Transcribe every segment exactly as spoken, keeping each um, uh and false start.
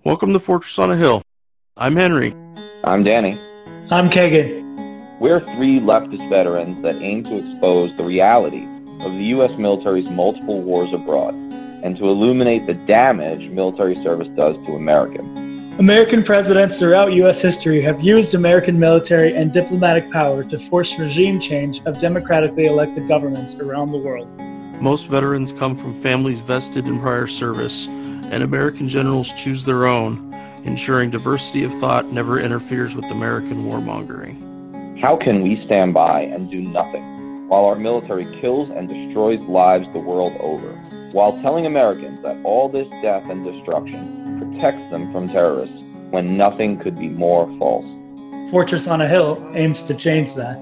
Welcome to Fortress on a Hill. I'm Henry. I'm Danny. I'm Kagan. We're three leftist veterans that aim to expose the reality of the U S military's multiple wars abroad and to illuminate the damage military service does to Americans. American presidents throughout U S history have used American military and diplomatic power to force regime change of democratically elected governments around the world. Most veterans come from families vested in prior service, and American generals choose their own, ensuring diversity of thought never interferes with American warmongering. How can we stand by and do nothing while our military kills and destroys lives the world over, while telling Americans that all this death and destruction protects them from terrorists when nothing could be more false? Fortress on a Hill aims to change that.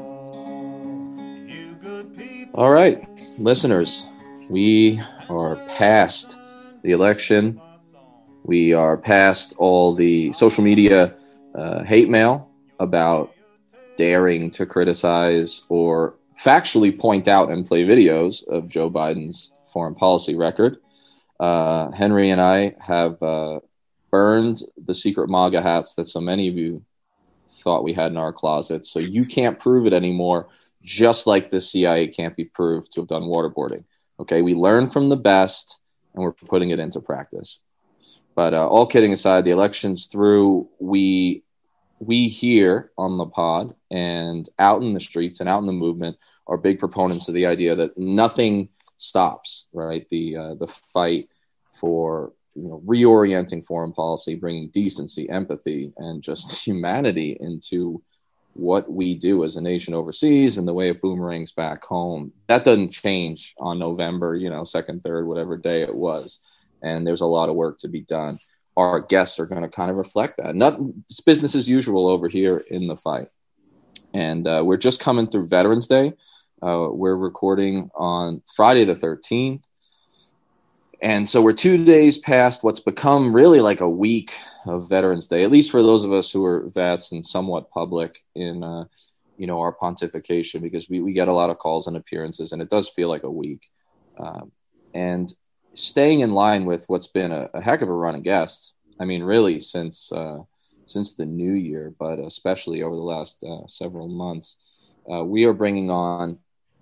All right, listeners, we are past the election. We are past all the social media uh, hate mail about daring to criticize or factually point out and play videos of Joe Biden's foreign policy record. Uh, Henry and I have uh, burned the secret MAGA hats that so many of you thought we had in our closets. So you can't prove it anymore, just like the C I A can't be proved to have done waterboarding. Okay, we learned from the best, and we're putting it into practice. But uh, all kidding aside, the election's through. We we here on the pod and out in the streets and out in the movement are big proponents of the idea that nothing stops, right? The uh, the fight for you know reorienting foreign policy, bringing decency, empathy, and just humanity into what we do as a nation overseas and the way it boomerangs back home. That doesn't change on November, you know, second, third, whatever day it was. And there's a lot of work to be done. Our guests are going to kind of reflect that. Not, it's business as usual over here in the fight. And uh, we're just coming through Veterans Day. Uh, we're recording on Friday the thirteenth. And so we're two days past what's become really like a week of Veterans Day, at least for those of us who are vets and somewhat public in, uh, you know, our pontification, because we, we get a lot of calls and appearances, and it does feel like a week. Um, and staying in line with what's been a, a heck of a run of guests. I mean, really since uh, since the new year, but especially over the last uh, several months, uh, we are bringing on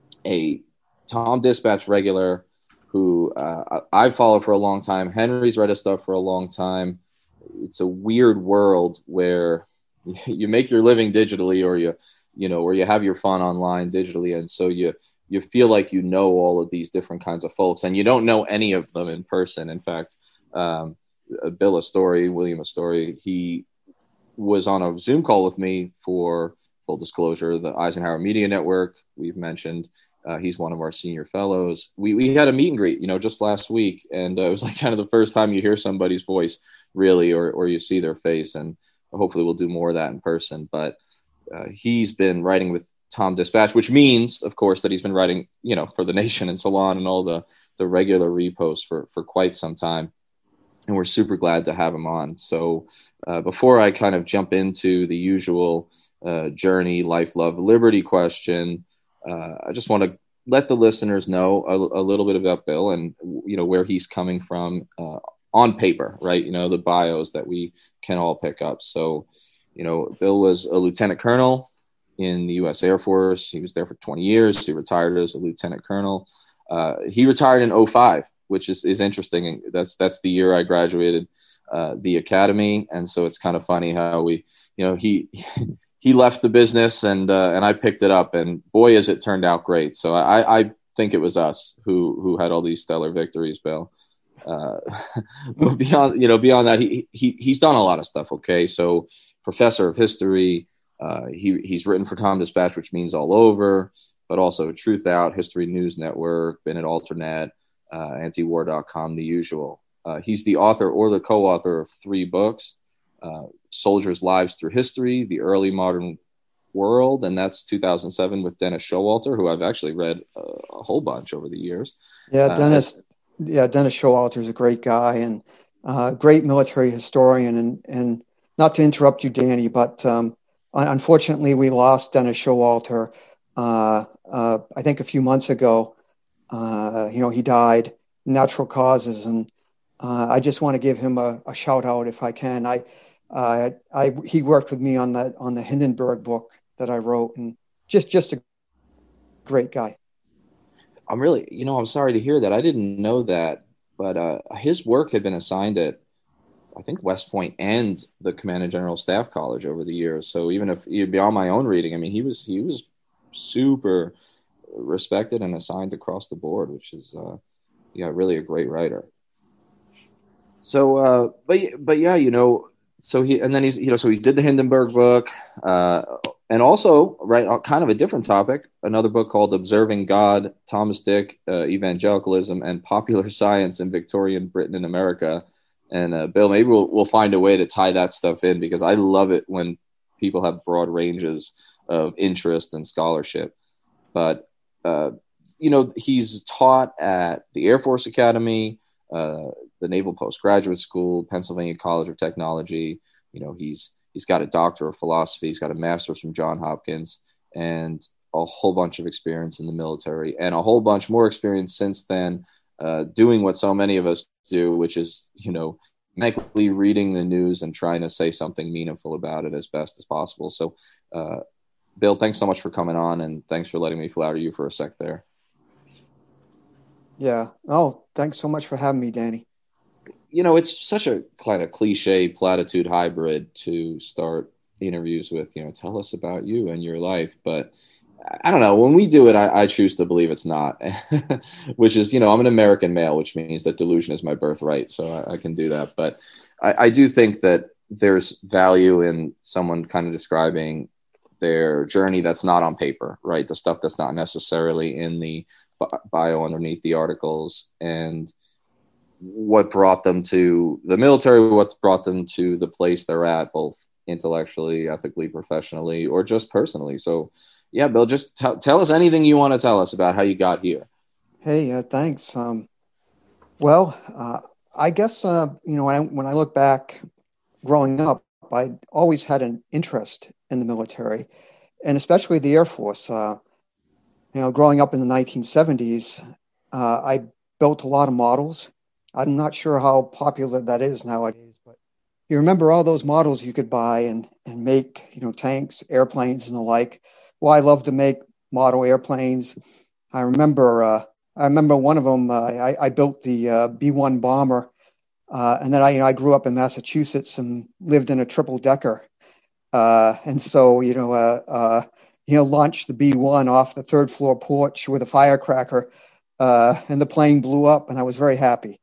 a Tom Dispatch regular who uh, I followed for a long time. Henry's read his stuff for a long time. It's a weird world where you make your living digitally, or you, you know, or you have your fun online digitally, and so you you feel like you know all of these different kinds of folks, and you don't know any of them in person. In fact, um, Bill Astori, William Astori, he was on a Zoom call with me for, full disclosure, the Eisenhower Media Network. We've mentioned. Uh, he's one of our senior fellows. We we had a meet and greet, you know, just last week, and uh, it was like kind of the first time you hear somebody's voice, really, or or you see their face, and hopefully we'll do more of that in person. But uh, he's been writing with Tom Dispatch, which means, of course, that he's been writing, you know, for The Nation and Salon and all the the regular reposts for for quite some time, and we're super glad to have him on. So uh, before I kind of jump into the usual uh, journey, life, love, liberty question. Uh, I just want to let the listeners know a, a little bit about Bill and, you know, where he's coming from uh, on paper, right? You know, the bios that we can all pick up. So, you know, Bill was a lieutenant colonel in the U S Air Force. He was there for twenty years. He retired as a lieutenant colonel. Uh, he retired in oh five, which is, is interesting. That's, that's the year I graduated uh, the academy. And so it's kind of funny how we, you know, he, He left the business and uh, and I picked it up, and boy, has it turned out great. So I, I think it was us who who had all these stellar victories, Bill. Uh, but beyond you know beyond that, he he he's done a lot of stuff. Okay, so professor of history, uh, he he's written for Tom Dispatch, which means all over, but also Truth Out, History News Network, been at Alternet, uh, antiwar dot com, the usual. Uh, he's the author or the co-author of three books. Uh, Soldiers' Lives Through History, The Early Modern World, and that's two thousand seven with Dennis Showalter, who I've actually read a, a whole bunch over the years. Yeah, Dennis. Uh, yeah, Dennis Showalter is a great guy and uh, great military historian. And and not to interrupt you, Danny, but um, unfortunately, we lost Dennis Showalter. Uh, uh, I think a few months ago. Uh, you know, he died natural causes, and Uh, I just want to give him a, a shout out if I can. I, uh, I he worked with me on the on the Hindenburg book that I wrote, and just just a great guy. I'm really, you know, I'm sorry to hear that. I didn't know that, but uh, his work had been assigned at, I think, West Point and the Command and General Staff College over the years. So even if beyond my own reading, I mean, he was he was super respected and assigned across the board, which is, uh, yeah, really a great writer. So, uh, but but yeah, you know, so he and then he's you know so he did the Hindenburg book, uh, and also right, kind of a different topic, another book called Observing God, Thomas Dick, uh, Evangelicalism and Popular Science in Victorian Britain and America. And uh, Bill, maybe we'll we'll find a way to tie that stuff in, because I love it when people have broad ranges of interest and scholarship. But uh, you know, he's taught at the Air Force Academy, uh, the Naval Postgraduate School, Pennsylvania College of Technology. You know, he's he's got a doctor of philosophy, he's got a master's from Johns Hopkins, and a whole bunch of experience in the military, and a whole bunch more experience since then, uh, doing what so many of us do, which is, you know, mentally reading the news and trying to say something meaningful about it as best as possible. So, uh, Bill, thanks so much for coming on, and thanks for letting me flatter you for a sec there. Yeah. Oh, thanks so much for having me, Danny. You know, it's such a kind of cliche platitude hybrid to start interviews with, you know, tell us about you and your life. But I don't know, when we do it, I, I choose to believe it's not, which is, you know, I'm an American male, which means that delusion is my birthright. So I, I can do that. But I, I do think that there's value in someone kind of describing their journey that's not on paper, right? The stuff that's not necessarily in the bio underneath the articles, and what brought them to the military, what's brought them to the place they're at, both intellectually, ethically, professionally, or just personally. So yeah, Bill, just t- tell us anything you want to tell us about how you got here. Hey, uh, thanks. Um, well, uh, I guess, uh, you know, when I, when I look back growing up, I always had an interest in the military, and especially the Air Force. Uh, you know, growing up in the nineteen seventies, uh, I built a lot of models. I'm not sure how popular that is nowadays, but you remember all those models you could buy and, and make, you know, tanks, airplanes, and the like. Well, I love to make model airplanes. I remember, uh, I remember one of them. Uh, I, I built the uh, B one bomber, uh, and then I, you know, I grew up in Massachusetts and lived in a triple decker, uh, and so you know, uh, uh, you know, launched the B one off the third floor porch with a firecracker, uh, and the plane blew up, and I was very happy,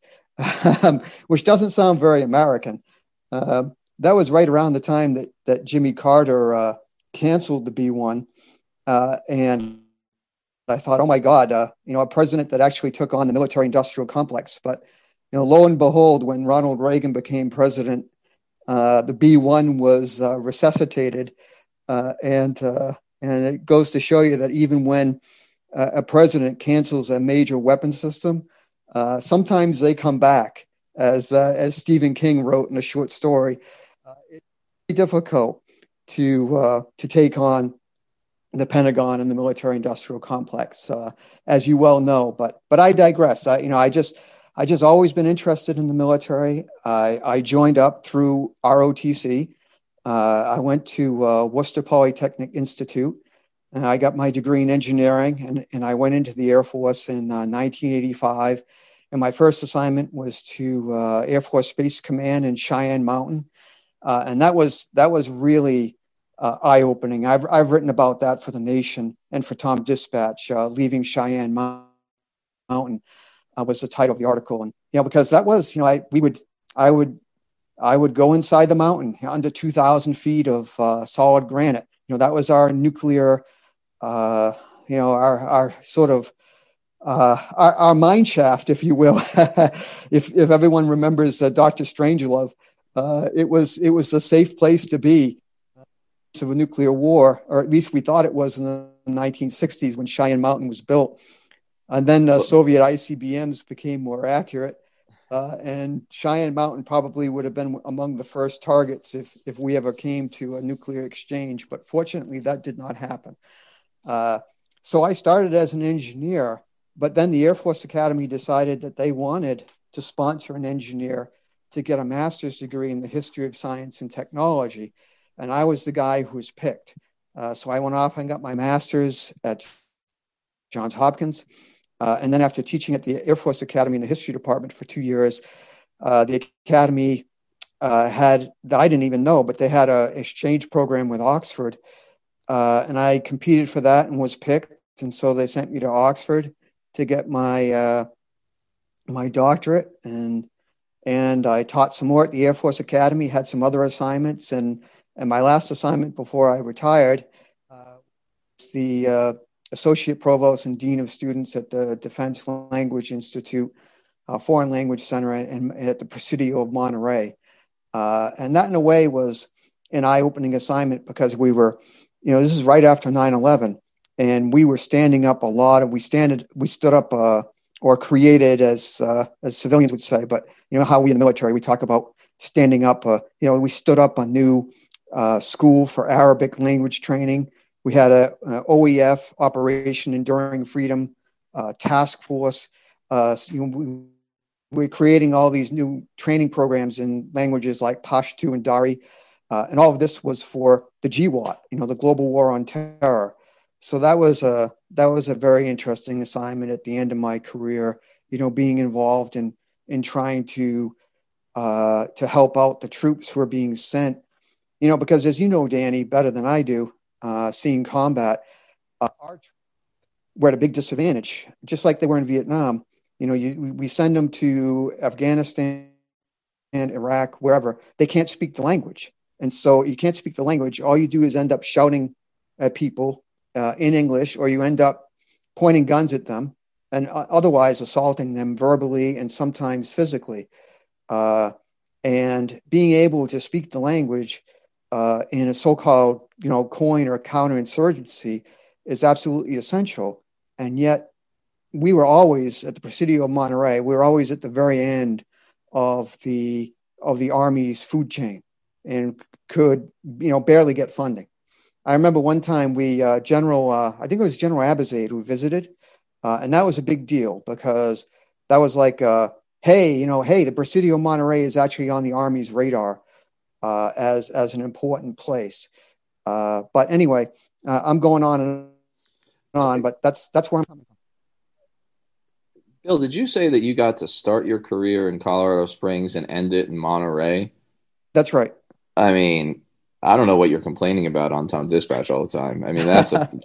which doesn't sound very American. Uh, that was right around the time that that Jimmy Carter uh, canceled the B one. Uh, and I thought, oh my God, uh, you know, a president that actually took on the military-industrial complex. But you know, lo and behold, when Ronald Reagan became president, uh, the B one was uh, resuscitated, uh, and uh, and it goes to show you that even when uh, a president cancels a major weapon system, uh, sometimes they come back, as uh, as Stephen King wrote in a short story. Uh, it's difficult to uh, to take on the Pentagon and the military-industrial complex, uh, as you well know. But but I digress. I, you know, I just I just always been interested in the military. I, I joined up through R O T C. Uh, I went to uh, Worcester Polytechnic Institute, and I got my degree in engineering. And, and I went into the Air Force in uh, nineteen eighty-five. And my first assignment was to uh, Air Force Space Command in Cheyenne Mountain, uh, and that was that was really Uh, eye-opening. I've I've written about that for The Nation and for Tom Dispatch. Uh, Leaving Cheyenne Mountain uh, was the title of the article, and you know, because that was, you know, I we would I would I would go inside the mountain under two thousand feet of uh, solid granite. You know, that was our nuclear, uh, you know, our our sort of uh, our, our mine shaft, if you will. if if everyone remembers uh, Doctor Strangelove, uh, it was it was a safe place to be of a nuclear war, or at least we thought it was in the nineteen sixties when Cheyenne Mountain was built. And then uh, Soviet I C B Ms became more accurate, uh, and Cheyenne Mountain probably would have been among the first targets if if we ever came to a nuclear exchange. But fortunately, that did not happen. Uh, so I started as an engineer, but then the Air Force Academy decided that they wanted to sponsor an engineer to get a master's degree in the history of science and technology. And I was the guy who was picked. Uh, so I went off and got my master's at Johns Hopkins. Uh, and then after teaching at the Air Force Academy in the history department for two years, uh, the Academy uh, had, I didn't even know, but they had an exchange program with Oxford. Uh, and I competed for that and was picked. And so they sent me to Oxford to get my uh, my doctorate. And and I taught some more at the Air Force Academy, had some other assignments. And, and my last assignment before I retired uh, was the uh, Associate Provost and Dean of Students at the Defense Language Institute, uh, Foreign Language Center, and, and at the Presidio of Monterey. Uh, and that, in a way, was an eye-opening assignment because we were, you know, this is right after nine eleven, and we were standing up a lot of, we standed, we stood up uh, or created, as uh, as civilians would say, but you know how we in the military, we talk about standing up, uh, you know, we stood up a new uh, school for Arabic language training. We had a, a O E F, Operation Enduring Freedom, uh, task force. Uh, you know, we, we're creating all these new training programs in languages like Pashto and Dari. Uh, and all of this was for the G WOT, you know, the Global War on Terror. So that was a that was a very interesting assignment at the end of my career, you know, being involved in in trying to uh, to help out the troops who are being sent, you know, because as you know, Danny, better than I do, uh, seeing combat, uh, our we're at a big disadvantage, just like they were in Vietnam. You know, you, we send them to Afghanistan and Iraq, wherever. They can't speak the language. And so you can't speak the language. All you do is end up shouting at people uh, in English, or you end up pointing guns at them and uh, otherwise assaulting them verbally and sometimes physically. Uh, and being able to speak the language uh, in a so-called, you know, coin or counterinsurgency is absolutely essential. And yet we were always at the Presidio of Monterey. We were always at the very end of the of the Army's food chain, and could, you know, barely get funding. I remember one time we, uh, General, uh, I think it was General Abizaid who visited, uh, and that was a big deal because that was like, uh, hey, you know, hey, the Presidio Monterey is actually on the Army's radar uh, as as an important place. Uh, but anyway, uh, I'm going on and on, but that's that's where I'm coming from. Bill, did you say that you got to start your career in Colorado Springs and end it in Monterey? That's right. I mean, I don't know what you're complaining about on Tom Dispatch all the time. I mean, that's a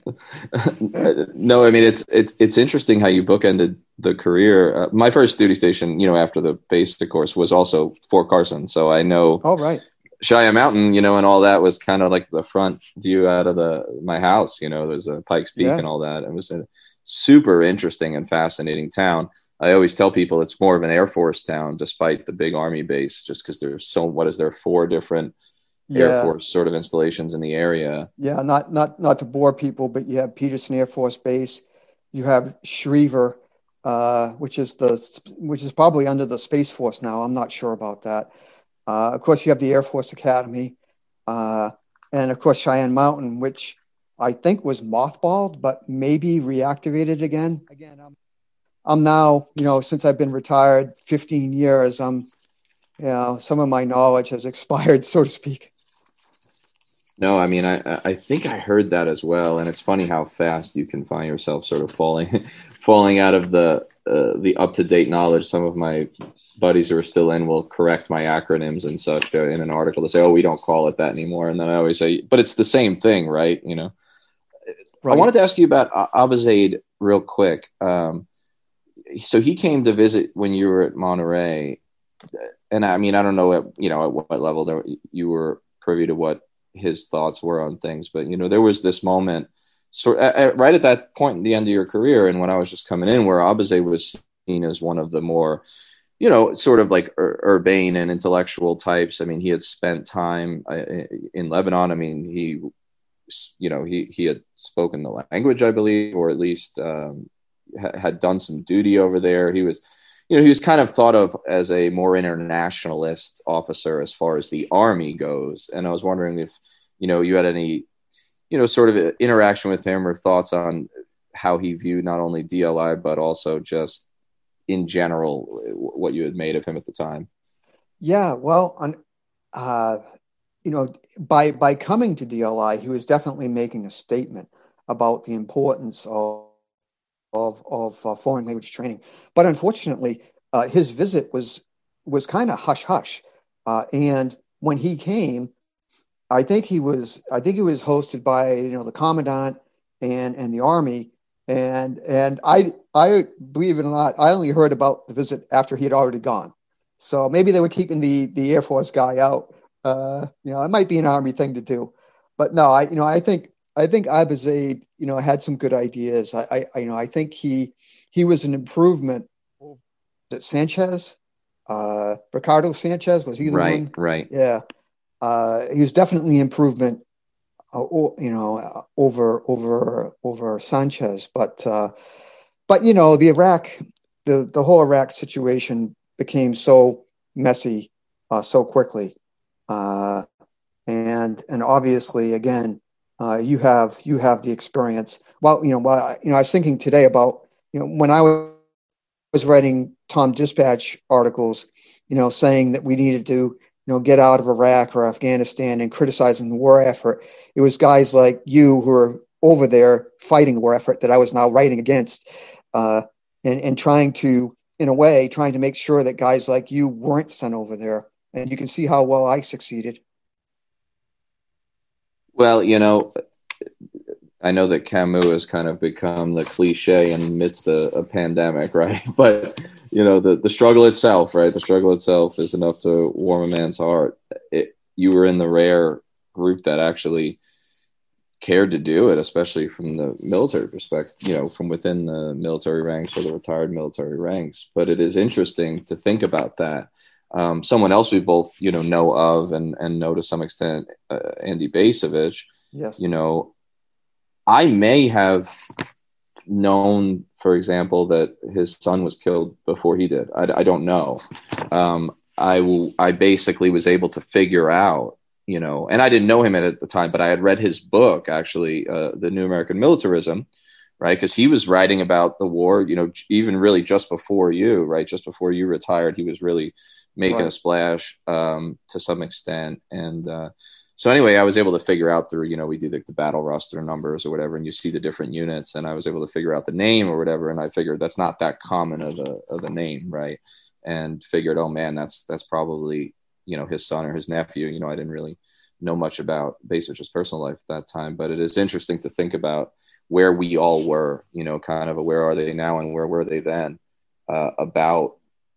no. I mean, it's it's it's interesting how you bookended the career. Uh, my first duty station, you know, after the basic course, was also Fort Carson, so I know. Oh, right. Cheyenne Mountain, you know, and all that was kind of like the front view out of the my house. You know, there's a Pikes Peak yeah. and all that. It was a super interesting and fascinating town. I always tell people it's more of an Air Force town, despite the big Army base, just because there's so, what is there, four different yeah. Air Force sort of installations in the area. Yeah, not not not to bore people, but you have Peterson Air Force Base, you have Schriever, uh, which is the which is probably under the Space Force now. I'm not sure about that. Uh, of course, you have the Air Force Academy, uh, and of course Cheyenne Mountain, which I think was mothballed, but maybe reactivated again. Again, I'm I'm now, you know, since I've been retired fifteen years, I'm, you know, some of my knowledge has expired, so to speak. No, I mean, I I think I heard that as well, and it's funny how fast you can find yourself sort of falling falling out of the uh, the up to date knowledge. Some of my buddies who are still in will correct my acronyms and such uh, in an article to say, "Oh, we don't call it that anymore," and then I always say, "But it's the same thing, right?" You know. Right. I wanted to ask you about Abizaid real quick. Um, so he came to visit when you were at Monterey, and I mean, I don't know at you know at what level there, you were privy to what his thoughts were on things, but you know, there was this moment, so at, at, right at that point in the end of your career, and when I was just coming in, where Abizaid was seen as one of the more, you know, sort of like ur- urbane and intellectual types. I mean, he had spent time uh, in Lebanon. I mean, he, you know, he he had spoken the language, I believe, or at least um, ha- had done some duty over there. He was. You know, he was kind of thought of as a more internationalist officer as far as the Army goes. And I was wondering if, you know, you had any, you know, sort of interaction with him or thoughts on how he viewed not only D L I, but also just in general, what you had made of him at the time. Yeah, well, on, uh, you know, by by coming to D L I, he was definitely making a statement about the importance of of, of uh, foreign language training. But unfortunately, uh, his visit was was kind of hush hush, uh, and when he came, I think he was I think he was hosted by you know the commandant and and the army, and and I I believe it or not, I only heard about the visit after he had already gone. So maybe they were keeping the the Air Force guy out. Uh, you know, it might be an army thing to do, but no, I you know I think I think Abizaid you know had some good ideas. I, I you know I think he he was an improvement. That Sanchez, uh, Ricardo Sanchez was he the right, one? Right, yeah. Uh, he was definitely an improvement, uh, you know, uh, over over over Sanchez. But uh, but you know, the Iraq, the the whole Iraq situation became so messy uh, so quickly, uh, and and obviously, again, uh, you have you have the experience. Well, you know, well, you know, I was thinking today about you know when I was was writing Tom Dispatch articles, you know, saying that we needed to, you know, get out of Iraq or Afghanistan and criticizing the war effort. It was guys like you who were over there fighting the war effort that I was now writing against, uh, and and trying to, in a way, trying to make sure that guys like you weren't sent over there. And you can see how well I succeeded. Well, you know, I know that Camus has kind of become the cliche in midst of a pandemic, right? But, you know, the, the struggle itself, right? The struggle itself is enough to warm a man's heart. It, you were in the rare group that actually cared to do it, especially from the military perspective, you know, from within the military ranks or the retired military ranks. But it is interesting to think about that. Um, someone else we both, you know, know of and, and know to some extent, uh, Andy Bacevich, yes, you know, I may have known, for example, that his son was killed before he did. I, I don't know. Um, I, I basically was able to figure out, you know, and I didn't know him at the time, but I had read his book, actually, uh, The New American Militarism, right? Because he was writing about the war, you know, even really just before you, right? Just before you retired, he was really making right. a splash um, to some extent. And, uh, So anyway, I was able to figure out through, you know, we do the, the battle roster numbers or whatever, and you see the different units, and I was able to figure out the name or whatever. And I figured that's not that common of a, of a name. Right. And figured, oh man, that's, that's probably, you know, his son or his nephew. You know, I didn't really know much about Bacevich's personal life at that time, but it is interesting to think about where we all were, you know, kind of a, where are they now and where were they then, uh, about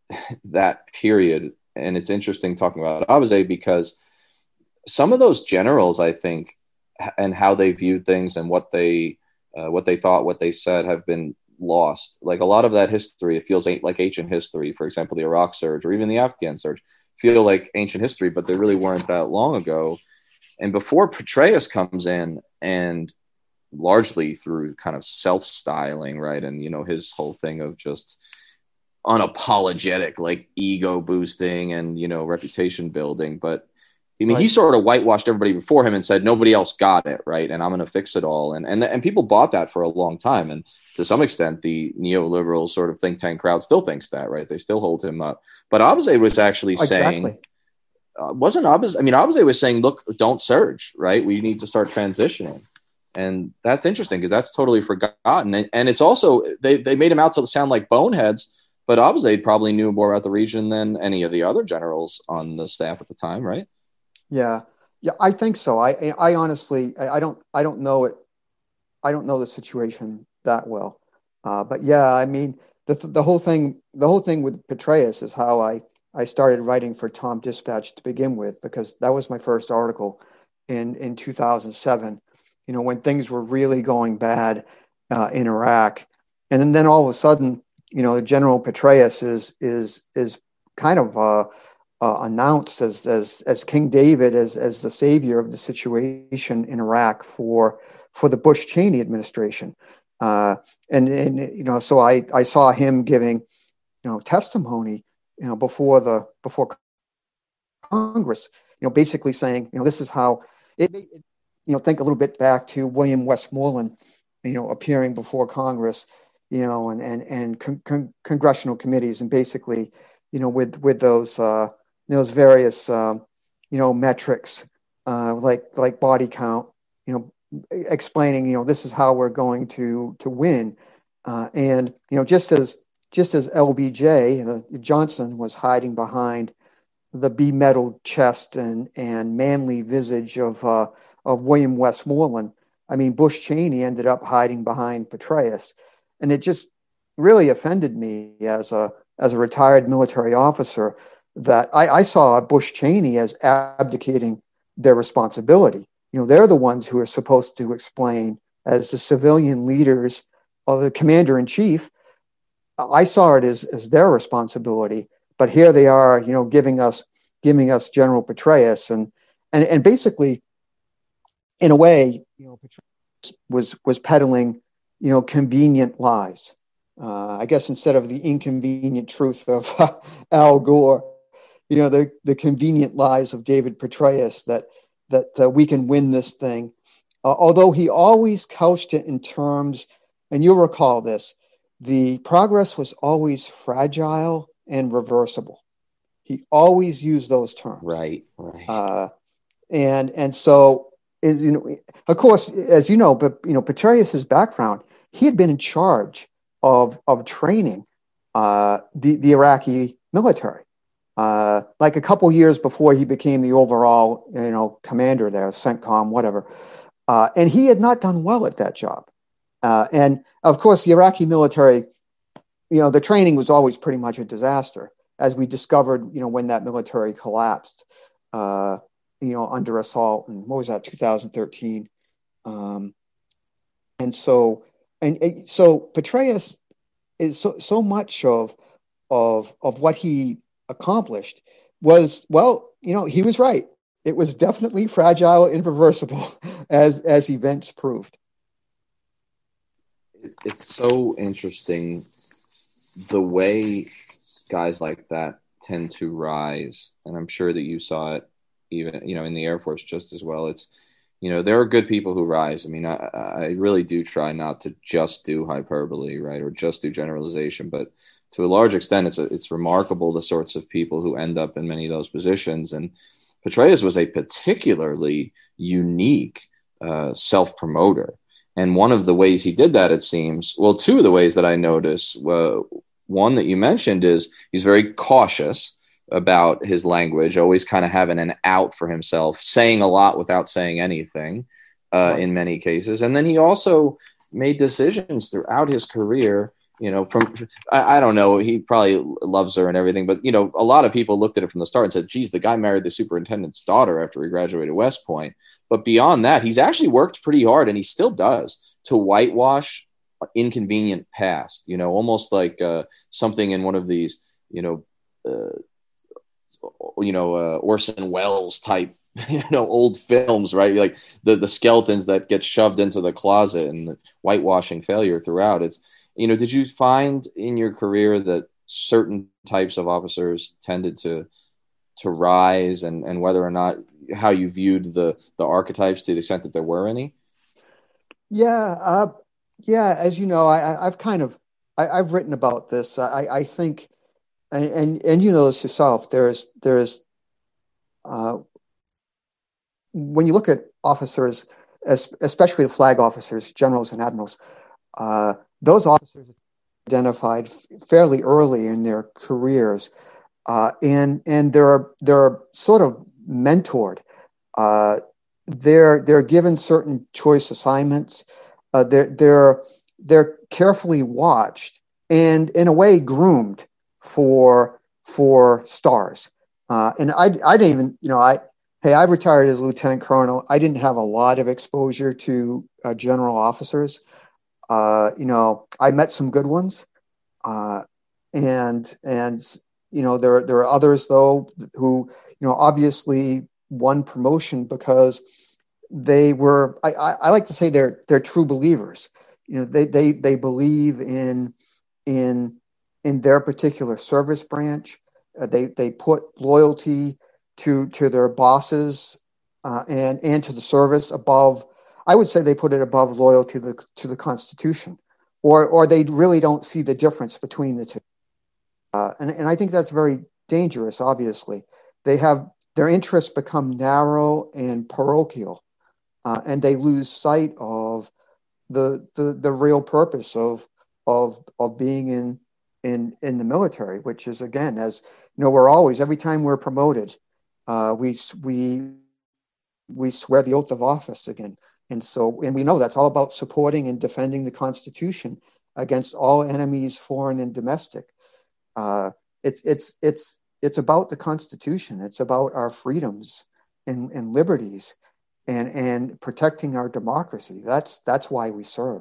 that period. And it's interesting talking about Abizaid because some of those generals, I think, and how they viewed things and what they uh, what they thought, what they said, have been lost. Like a lot of that history, it feels like ancient history. For example, the Iraq surge or even the Afghan surge feel like ancient history, but they really weren't that long ago. And before Petraeus comes in, and largely through kind of self-styling, right, and you know his whole thing of just unapologetic, like ego boosting and you know reputation building, but I mean, right. He sort of whitewashed everybody before him and said, nobody else got it, right? And I'm going to fix it all. And, and and people bought that for a long time. And to some extent, the neoliberal sort of think tank crowd still thinks that, right? They still hold him up. But Abizaid was actually exactly. saying, uh, wasn't Abizaid, I mean, Abizaid was saying, look, don't surge, right? We need to start transitioning. And that's interesting because that's totally forgotten. And, and it's also, they, they made him out to sound like boneheads, but Abizaid probably knew more about the region than any of the other generals on the staff at the time, right? Yeah, yeah, I think so. I, I honestly, I, I don't, I don't know it. I don't know the situation that well, uh, but yeah, I mean, the the whole thing, the whole thing with Petraeus is how I, I started writing for Tom Dispatch to begin with, because that was my first article in in two thousand seven. You know, when things were really going bad uh, in Iraq, and then, then all of a sudden, you know, General Petraeus is is is kind of uh, uh, announced as as as King David, as as the savior of the situation in Iraq for for the Bush Cheney administration, uh, and and you know, so I I saw him giving you know testimony you know before the before Congress, you know, basically saying you know this is how it, it you know think a little bit back to William Westmoreland, you know, appearing before Congress you know, and and and con- con- congressional committees, and basically, you know, with with those uh, those various um, you know metrics uh, like like body count, you know, explaining, you know, this is how we're going to to win, uh, and you know, just as just as L B J uh, Johnson was hiding behind the be-mettled chest and and manly visage of uh, of William Westmoreland, I mean, Bush Cheney ended up hiding behind Petraeus, and it just really offended me as a as a retired military officer that I, I saw Bush Cheney as abdicating their responsibility. You know, they're the ones who are supposed to explain, as the civilian leaders of the commander in chief. I saw it as as their responsibility, but here they are, you know, giving us giving us General Petraeus, and and and basically, in a way, you know, Petraeus was was peddling, you know, convenient lies. Uh, I guess instead of the inconvenient truth of uh, Al Gore, you know, the the convenient lies of David Petraeus that that uh, we can win this thing. Uh, although he always couched it in terms, and you'll recall this, the progress was always fragile and reversible. He always used those terms. Right, right. Uh, and and so is you know, of course, as you know, but you know, Petraeus's background, he had been in charge of of training uh, the the Iraqi military. Uh, like a couple years before he became the overall, you know, commander there, CENTCOM, whatever, uh, and he had not done well at that job. Uh, and of course, the Iraqi military, you know, the training was always pretty much a disaster, as we discovered, you know, when that military collapsed, uh, you know, under assault. And what was that, two thousand thirteen? Um, and so, and, and so Petraeus is so so much of of of what he accomplished was, well, you know, he was right. It was definitely fragile and irreversible, as as events proved. It's so interesting the way guys like that tend to rise, and I'm sure that you saw it even, you know, in the Air Force just as well. It's, you know, there are good people who rise. I mean, I, I really do try not to just do hyperbole, right, or just do generalization, but to a large extent, it's a, it's remarkable the sorts of people who end up in many of those positions. And Petraeus was a particularly unique uh, self-promoter. And one of the ways he did that, it seems, well, two of the ways that I notice, uh, one that you mentioned is he's very cautious about his language, always kind of having an out for himself, saying a lot without saying anything uh, right. in many cases. And then he also made decisions throughout his career, you know, from, I, I don't know, he probably loves her and everything, but, you know, a lot of people looked at it from the start and said, geez, the guy married the superintendent's daughter after he graduated West Point. But beyond that, he's actually worked pretty hard, and he still does, to whitewash inconvenient past, you know, almost like uh, something in one of these, you know, uh, you know, uh, Orson Welles type, you know, old films, right? Like the, the skeletons that get shoved into the closet and the whitewashing failure throughout. It's, you know, did you find in your career that certain types of officers tended to to rise, and, and whether or not how you viewed the the archetypes to the extent that there were any? Yeah, uh, yeah. As you know, I, I've kind of I, I've written about this. I, I think, and, and and you know this yourself. There's there's uh, when you look at officers, especially the flag officers, generals, and admirals, uh, those officers identified fairly early in their careers, uh, and and they're they're sort of mentored. Uh, they're they're given certain choice assignments. Uh, they're they're they're carefully watched and in a way groomed for for stars. Uh, and I I didn't even you know I hey I retired as lieutenant colonel. I didn't have a lot of exposure to uh, general officers. Uh, you know I met some good ones, uh, and and you know there there are others though who you know obviously won promotion because they were I, I, I like to say they're they're true believers. You know they they they believe in in in their particular service branch. Uh, they they put loyalty to to their bosses uh, and and to the service above. I would say they put it above loyalty to the to the Constitution or or they really don't see the difference between the two. Uh, and, and I think that's very dangerous, obviously. They have their interests become narrow and parochial, uh, and they lose sight of the, the the real purpose of of of being in in in the military, which is, again, as you know, we're always, every time we're promoted, uh, we we we swear the oath of office again. And so, and we know that's all about supporting and defending the Constitution against all enemies, foreign and domestic. Uh, it's it's it's it's about the Constitution. It's about our freedoms and, and liberties, and and protecting our democracy. That's that's why we serve.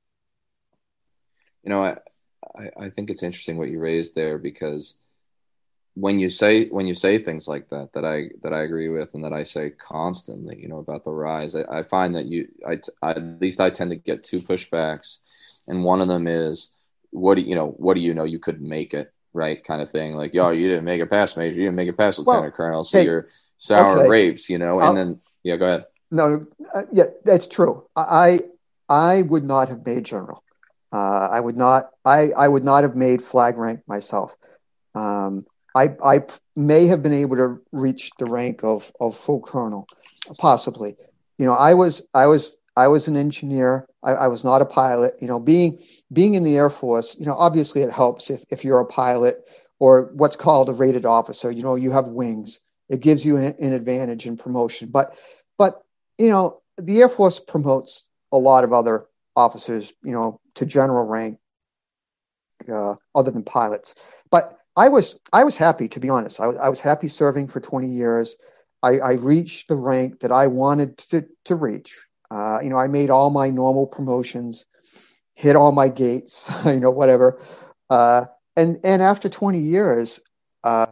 You know, I I, I think it's interesting what you raised there, because when you say when you say things like that, that I that I agree with, and that I say constantly, you know, about the rise, I, I find that you, I, I at least I tend to get two pushbacks, and one of them is, what do you know? What do you know? You couldn't make it, right? Kind of thing, like, yo, you didn't make it past major, you didn't make it past lieutenant well, colonel, so hey, you're sour okay. grapes, you know. And I'll, then, yeah, go ahead. No, uh, yeah, that's true. I I would not have made general. Uh, I would not. I I would not have made flag rank myself. Um, I, I may have been able to reach the rank of, of full colonel, possibly. You know, I was I was I was an engineer. I, I was not a pilot. You know, being being in the Air Force, you know, obviously it helps if, if you're a pilot or what's called a rated officer. You know, you have wings. It gives you an, an advantage in promotion. But but you know, the Air Force promotes a lot of other officers, you know, to general rank, uh, other than pilots. But I was I was happy, to be honest. I was, I was happy serving for twenty years. I, I reached the rank that I wanted to, to reach. Uh, you know, I made all my normal promotions, hit all my gates, you know, whatever. Uh, and and after twenty years, uh,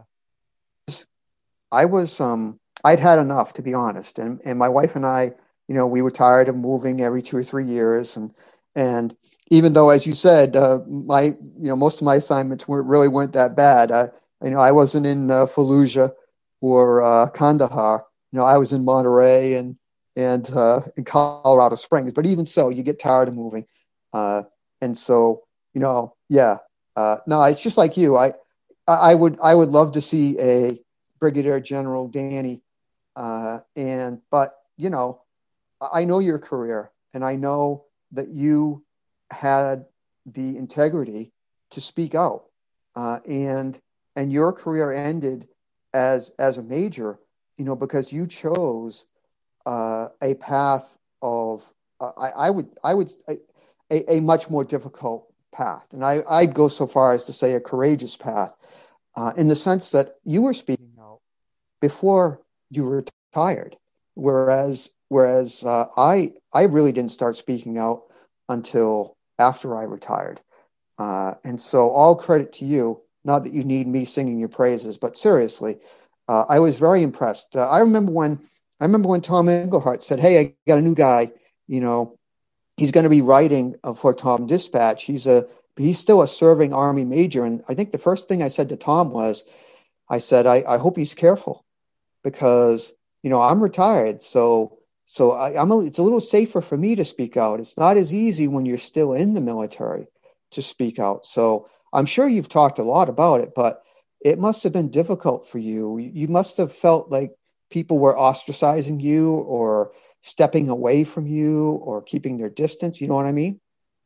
I was um I'd had enough, to be honest. And and my wife and I, you know, we were tired of moving every two or three years, and and. Even though, as you said, uh, my you know most of my assignments weren't really weren't that bad. Uh, you know, I wasn't in uh, Fallujah or uh, Kandahar. You know, I was in Monterey and and uh, in Colorado Springs. But even so, you get tired of moving, uh, and so you know, yeah. Uh, no, it's just like you. I I would I would love to see a Brigadier General Danny, uh, and but you know, I know your career, and I know that you had the integrity to speak out, uh, and and your career ended as as a major, you know, because you chose uh, a path of uh, I, I would I would a, a much more difficult path, and I I'd go so far as to say a courageous path, uh, in the sense that you were speaking out before you retired, whereas whereas uh, I I really didn't start speaking out until after I retired. Uh, and so all credit to you, not that you need me singing your praises, but seriously, uh, I was very impressed. Uh, I remember when, I remember when Tom Engelhart said, hey, I got a new guy, you know, he's going to be writing uh, for Tom Dispatch. He's a, he's still a serving Army major. And I think the first thing I said to Tom was, I said, I, I hope he's careful, because, you know, I'm retired. So So I, I'm a, it's a little safer for me to speak out. It's not as easy when you're still in the military to speak out. So I'm sure you've talked a lot about it, but it must have been difficult for you. You must have felt like people were ostracizing you or stepping away from you or keeping their distance. You know what I mean?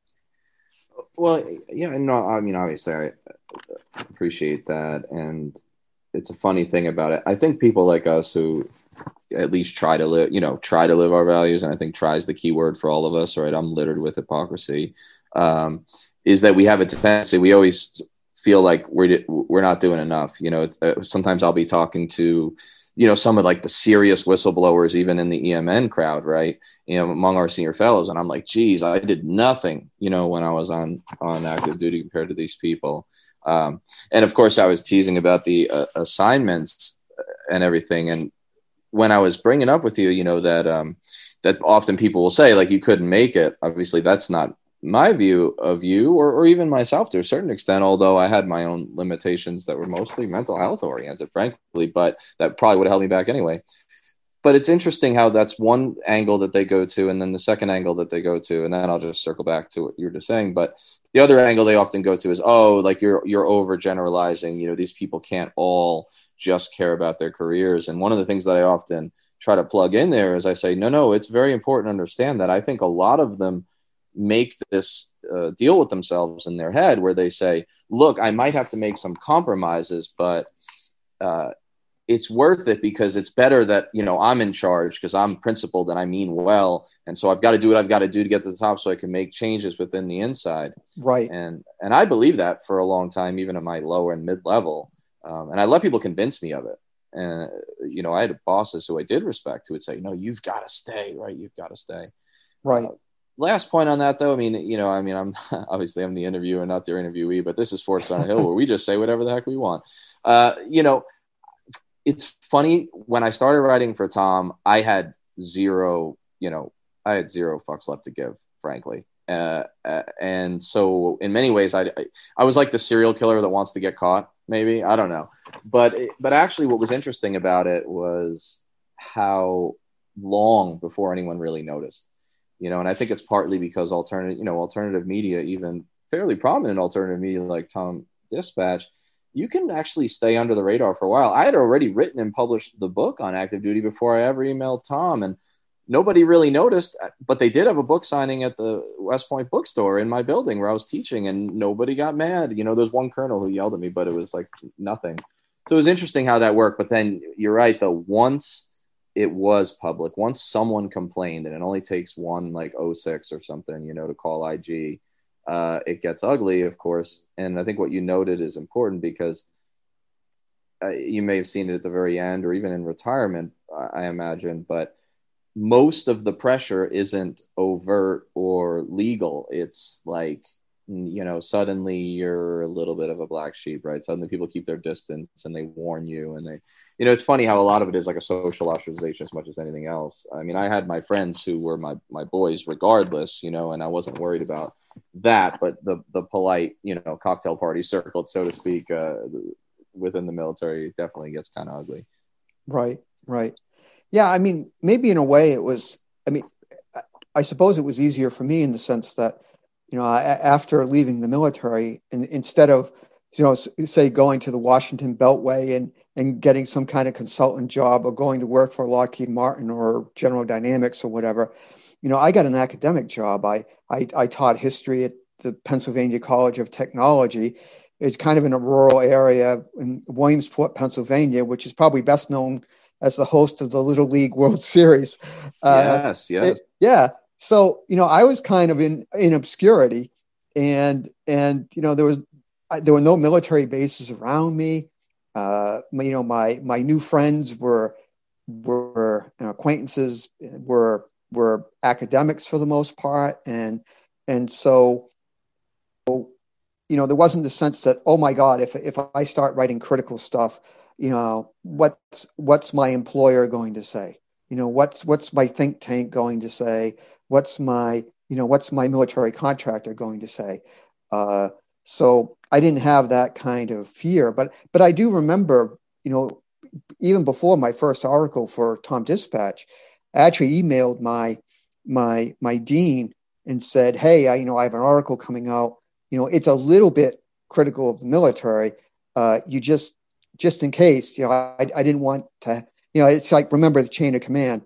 Well, yeah, no, I mean, obviously I appreciate that. And it's a funny thing about it. I think people like us who at least try to live, you know, try to live our values. And I think try is the key word for all of us, right? I'm littered with hypocrisy. Um, is that we have a tendency, we always feel like we're, we're not doing enough. You know, it's, uh, sometimes I'll be talking to, you know, some of like the serious whistleblowers, even in the E M N crowd, right? You know, among our senior fellows. And I'm like, geez, I did nothing, you know, when I was on, on active duty compared to these people. Um, and of course I was teasing about the uh, assignments and everything. And when I was bringing up with you, you know, that, um, that often people will say like, you couldn't make it. Obviously that's not my view of you or, or even myself to a certain extent, although I had my own limitations that were mostly mental health oriented, frankly, but that probably would have held me back anyway. but it's interesting how that's one angle that they go to, and then the second angle that they go to, and then I'll just circle back to what you were just saying. But the other angle they often go to is, oh, like you're you're overgeneralizing. You know, these people can't all just care about their careers. And one of the things that I often try to plug in there is I say, no, no, it's very important to understand that I think a lot of them make this uh, deal with themselves in their head where they say, look, I might have to make some compromises, but uh, it's worth it because it's better that, you know, I'm in charge because I'm principled and I mean well. And so I've got to do what I've got to do to get to the top so I can make changes within the inside. Right. And, and I believe that for a long time, even at my lower and mid level. Um, and I let people convince me of it. And, you know, I had bosses who I did respect who would say, no, you've got to stay, right? You've got to stay. Right. Uh, last point on that, though, I mean, you know, I mean, I'm obviously I'm the interviewer, not their interviewee, but this is Sports on a Hill where we just say whatever the heck we want. Uh, you know, it's funny when I started writing for Tom, I had zero, you know, I had zero fucks left to give, frankly. Uh, uh, and so in many ways, I, I, I was like the serial killer that wants to get caught, maybe. I don't know. But, but actually what was interesting about it was how long before anyone really noticed, you know, and I think it's partly because alternative, you know, alternative media, even fairly prominent alternative media like Tom Dispatch, you can actually stay under the radar for a while. I had already written and published the book on active duty before I ever emailed Tom, and nobody really noticed, but they did have a book signing at the West Point bookstore in my building where I was teaching, and nobody got mad. You know, there's one colonel who yelled at me, but it was like nothing. So it was interesting how that worked. But then you're right, though, once it was public, once someone complained, and it only takes one like oh six or something, you know, to call I G, uh, it gets ugly, of course. And I think what you noted is important because uh, you may have seen it at the very end or even in retirement, I imagine, but most of the pressure isn't overt or legal. It's like, you know, suddenly you're a little bit of a black sheep, right? Suddenly people keep their distance and they warn you, and they, you know, it's funny how a lot of it is like a social ostracization as much as anything else. I mean, I had my friends who were my, my boys regardless, you know, and I wasn't worried about that, but the, the polite, you know, cocktail party circle, so to speak, uh, within the military definitely gets kind of ugly. Right. Right. Yeah. I mean, maybe in a way it was, I mean, I suppose it was easier for me in the sense that, you know, I, after leaving the military, and instead of, you know, say going to the Washington Beltway and, and getting some kind of consultant job or going to work for Lockheed Martin or General Dynamics or whatever, you know, I got an academic job. I, I, I taught history at the Pennsylvania College of Technology. It's kind of in a rural area in Williamsport, Pennsylvania, which is probably best known as the host of the Little League World Series. Uh, yes, yes. It, yeah. So, you know, I was kind of in, in obscurity, and, and, you know, there was, there were no military bases around me. Uh, you know, my, my new friends were, were you know, acquaintances were, were academics for the most part. And, and so, you know, there wasn't the sense that, oh my God, if, if I start writing critical stuff, you know, what's, what's my employer going to say? You know, what's, what's my think tank going to say? What's my, you know, what's my military contractor going to say? Uh, so I didn't have that kind of fear, but, but I do remember, you know, even before my first article for Tom Dispatch, I actually emailed my, my, my dean and said, hey, I, you know, I have an article coming out, you know, it's a little bit critical of the military. Uh, you just, just in case, you know, I, I didn't want to, you know, it's like, remember the chain of command.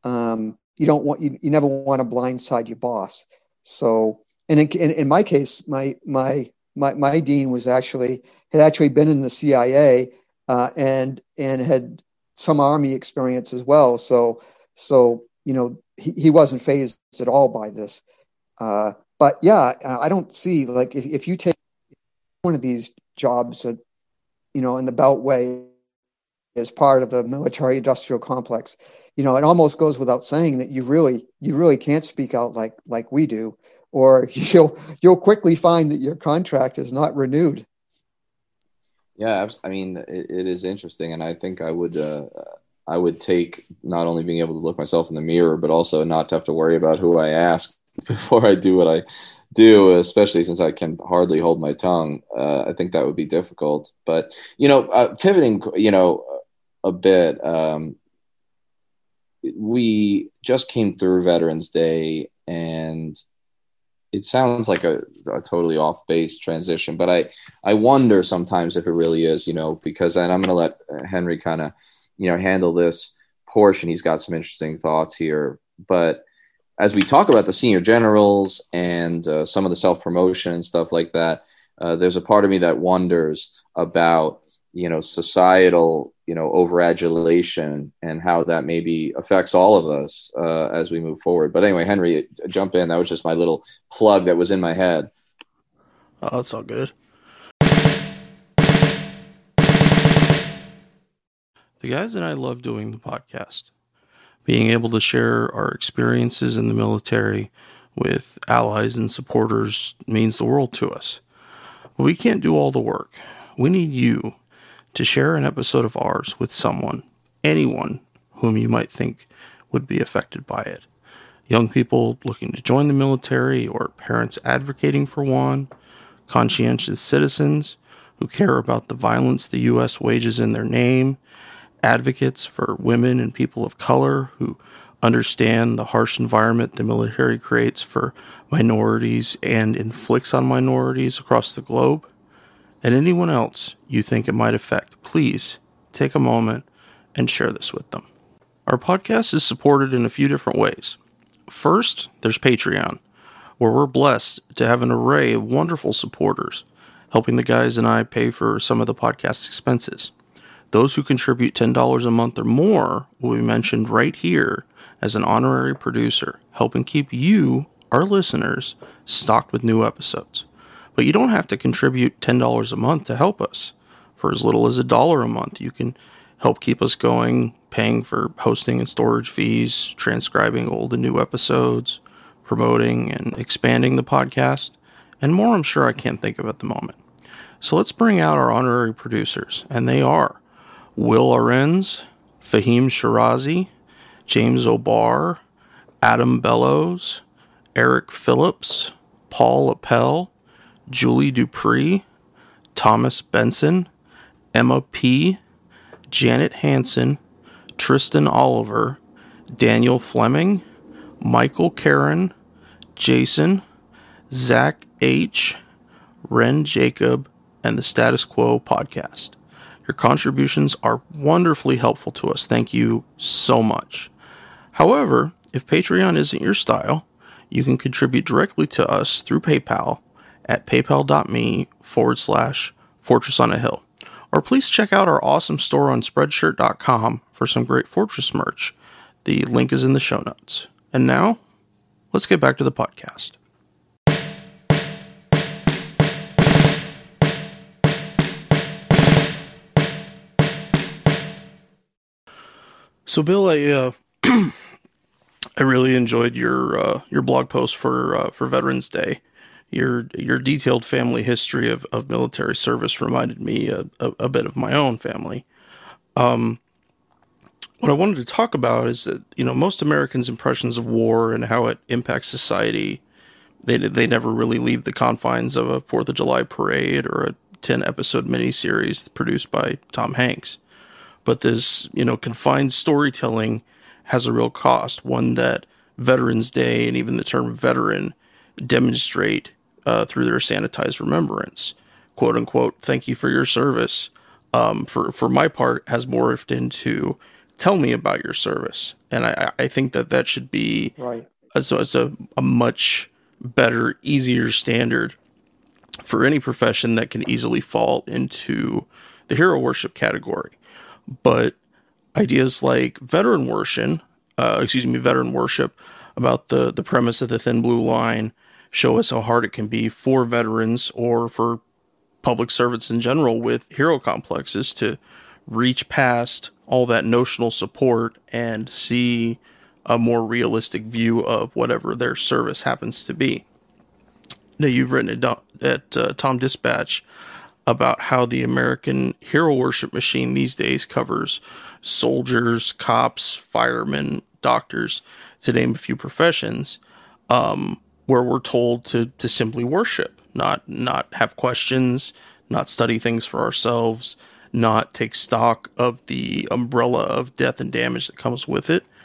Um, you don't want, you, you never want to blindside your boss. So, and in, in, in my case, my, my, my, my dean was actually, had actually been in the C I A uh, and, and had some Army experience as well. So, so, you know, he, he wasn't fazed at all by this. Uh, but yeah, I don't see, like, if, if you take one of these jobs that, you know, in the Beltway as part of the military industrial complex, you know, it almost goes without saying that you really, you really can't speak out like, like we do, or you'll, you'll quickly find that your contract is not renewed. Yeah. I mean, it, it is interesting. And I think I would, uh, I would take not only being able to look myself in the mirror, but also not to have to worry about who I ask before I do what I do, especially since I can hardly hold my tongue. Uh, I think that would be difficult. But, you know, uh, pivoting, you know, a bit, um, we just came through Veterans Day, and it sounds like a, a totally off base transition, but I, I wonder sometimes if it really is, you know, because, and I'm going to let Henry kind of, you know, handle this portion. He's got some interesting thoughts here, but as we talk about the senior generals and uh, some of the self-promotion and stuff like that, uh, there's a part of me that wonders about, you know, societal, you know, over-adulation and how that maybe affects all of us uh, as we move forward. But anyway, Henry, jump in. That was just my little plug that was in my head. Oh, that's all good. The guys and I love doing the podcast. Being able to share our experiences in the military with allies and supporters means the world to us. But we can't do all the work. We need you to share an episode of ours with someone, anyone whom you might think would be affected by it. Young people looking to join the military or parents advocating for one, conscientious citizens who care about the violence the U S wages in their name, advocates for women and people of color who understand the harsh environment the military creates for minorities and inflicts on minorities across the globe, and anyone else you think it might affect. Please take a moment and share this with them. Our podcast is supported in a few different ways. First, there's Patreon, where we're blessed to have an array of wonderful supporters, helping the guys and I pay for some of the podcast's expenses. Those who contribute ten dollars a month or more will be mentioned right here as an honorary producer, helping keep you, our listeners, stocked with new episodes. But you don't have to contribute ten dollars a month to help us. For as little as a dollar a month, you can help keep us going, paying for hosting and storage fees, transcribing old and new episodes, promoting and expanding the podcast, and more I'm sure I can't think of at the moment. So let's bring out our honorary producers, and they are Will Arenz, Fahim Shirazi, James O'Barr, Adam Bellows, Eric Phillips, Paul Appel, Julie Dupree, Thomas Benson, Emma P., Janet Hansen, Tristan Oliver, Daniel Fleming, Michael Karen, Jason, Zach H., Ren Jacob, and the Status Quo podcast. Your contributions are wonderfully helpful to us. Thank you so much. However, if Patreon isn't your style, you can contribute directly to us through PayPal at paypal.me forward slash Fortress on a Hill. Or please check out our awesome store on Spreadshirt dot com for some great Fortress merch. The link is in the show notes. And now, let's get back to the podcast. So, Bill, I uh, I really enjoyed your uh, your blog post for uh, for Veterans Day. Your your detailed family history of, of military service reminded me a, a, a bit of my own family. Um, what I wanted to talk about is that, you know, most Americans' impressions of war and how it impacts society, they they never really leave the confines of a Fourth of July parade or a ten episode miniseries produced by Tom Hanks. But this, you know, confined storytelling has a real cost, one that Veterans Day and even the term veteran demonstrate uh, through their sanitized remembrance. Quote unquote, thank you for your service. Um, for, for my part, has morphed into tell me about your service. And I, I think that that should be, right. So it's a, a much better, easier standard for any profession that can easily fall into the hero worship category. But ideas like veteran worship, uh, excuse me, veteran worship, about the, the premise of the thin blue line, show us how hard it can be for veterans or for public servants in general with hero complexes to reach past all that notional support and see a more realistic view of whatever their service happens to be. Now, you've written it at uh, Tom Dispatch about how the American hero worship machine these days covers soldiers, cops, firemen, doctors, to name a few professions, um, where we're told to to simply worship, not not have questions, not study things for ourselves, not take stock of the umbrella of death and damage that comes with it.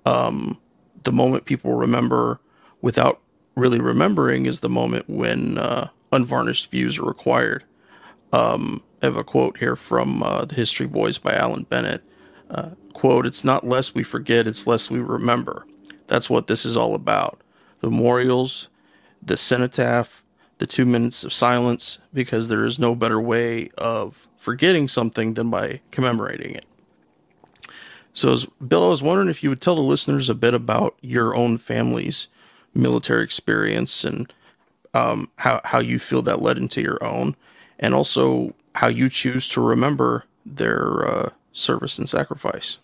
Um, the moment people remember without really remembering is the moment when uh, unvarnished views are required. Um, I have a quote here from uh, The History Boys by Alan Bennett. Uh, quote, "It's not less we forget, it's less we remember. That's what this is all about. The memorials, the cenotaph, the two minutes of silence, because there is no better way of forgetting something than by commemorating it." So, as, Bill, I was wondering if you would tell the listeners a bit about your own family's military experience and um, how, how you feel that led into your own, and also how you choose to remember their uh, service and sacrifice.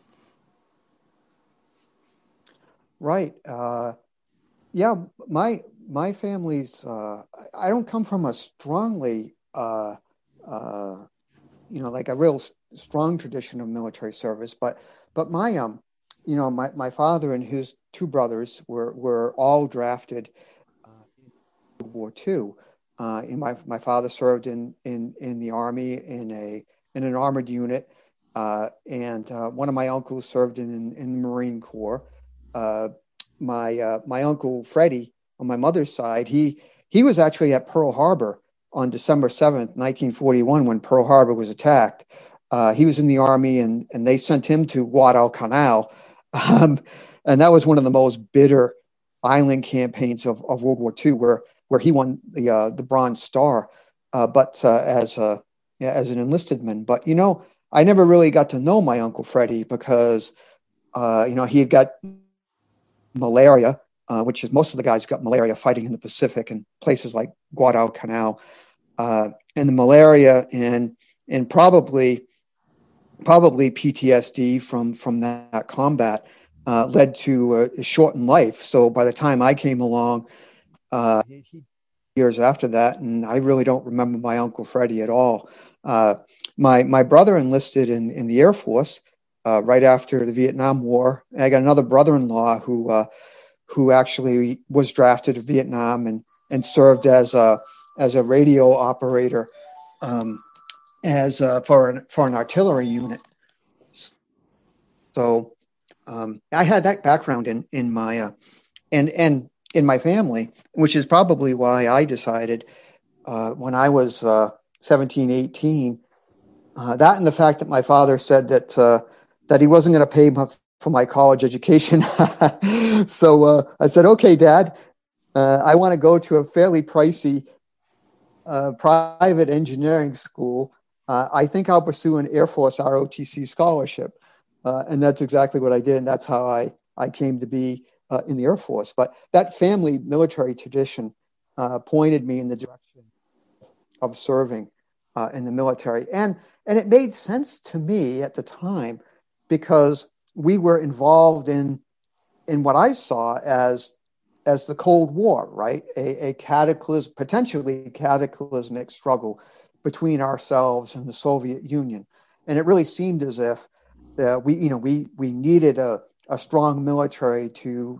Right. Uh, yeah, my my family's. Uh, I don't come from a strongly, uh, uh, you know, like a real strong tradition of military service, but but my um, you know, my, my father and his two brothers were were all drafted uh, in World War Two. Uh, and my my father served in in in the Army in a in an armored unit, uh, and uh, one of my uncles served in in the Marine Corps. Uh, my uh, my uncle Freddie on my mother's side, he he was actually at Pearl Harbor on December seventh, nineteen forty-one, when Pearl Harbor was attacked. Uh, he was in the Army, and and they sent him to Guadalcanal, um, and that was one of the most bitter island campaigns of, of World War Two, where where he won the uh, the Bronze Star, uh, but uh, as a as an enlisted man. But you know, I never really got to know my Uncle Freddie because uh, you know he had got malaria, uh, which is most of the guys got malaria fighting in the Pacific and places like Guadalcanal, uh, and the malaria and and probably probably P T S D from from that, that combat uh, led to a shortened life. So by the time I came along, uh, years after that, and I really don't remember my Uncle Freddie at all. Uh, my my brother enlisted in in the Air Force uh, right after the Vietnam War. And I got another brother-in-law who uh, who actually was drafted to Vietnam and and served as a as a radio operator um, as uh, for an for an artillery unit. So um, I had that background in in my uh, and and in my family, which is probably why I decided uh, when I was uh, seventeen, eighteen, uh, that and the fact that my father said that uh, that he wasn't going to pay my, for my college education. So uh, I said, okay, Dad, uh, I want to go to a fairly pricey uh, private engineering school. Uh, I think I'll pursue an Air Force R O T C scholarship. Uh, and that's exactly what I did. And that's how I, I came to be uh, in the Air Force. But that family military tradition uh, pointed me in the direction of serving uh, in the military. And, and it made sense to me at the time because we were involved in, in what I saw as, as the Cold War, right? A, a cataclysm, potentially cataclysmic struggle between ourselves and the Soviet Union. And it really seemed as if uh, we, you know, we, we needed a, a strong military to,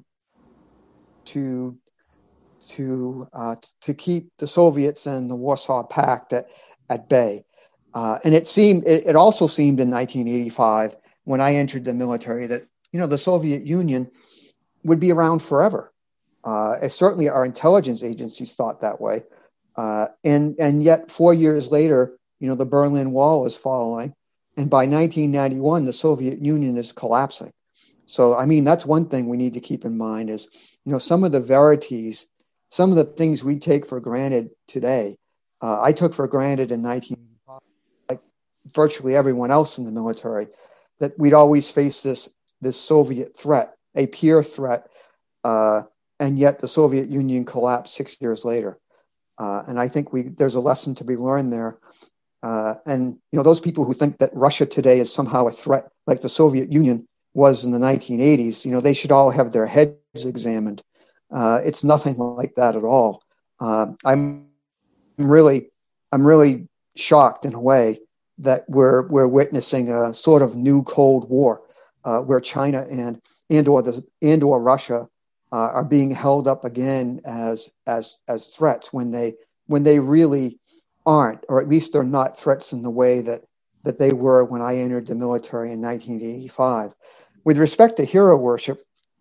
to, to, uh, to keep the Soviets and the Warsaw Pact at, at bay. Uh, and it seemed, it, it also seemed in nineteen eighty-five, when I entered the military, that, you know, the Soviet Union would be around forever. Uh, certainly our intelligence agencies thought that way. Uh, and, and yet four years later, you know, the Berlin Wall is falling. And by nineteen ninety-one, the Soviet Union is collapsing. So, I mean, that's one thing we need to keep in mind is, you know, some of the verities, some of the things we take for granted today, uh, I took for granted in nineteen eighty-five, like virtually everyone else in the military, that we'd always face this, this Soviet threat, a peer threat, uh, and yet the Soviet Union collapsed six years later. Uh, and I think we there's a lesson to be learned there. Uh, and, you know, those people who think that Russia today is somehow a threat, like the Soviet Union was in the nineteen eighties, you know, they should all have their heads examined. Uh, it's nothing like that at all. Uh, I'm really, I'm really shocked in a way that we're we're witnessing a sort of new Cold War, uh, where China and and or the and or Russia uh, are being held up again as as as threats when they when they really aren't, or at least they're not threats in the way that that they were when I entered the military in nineteen eighty-five. With respect to hero worship,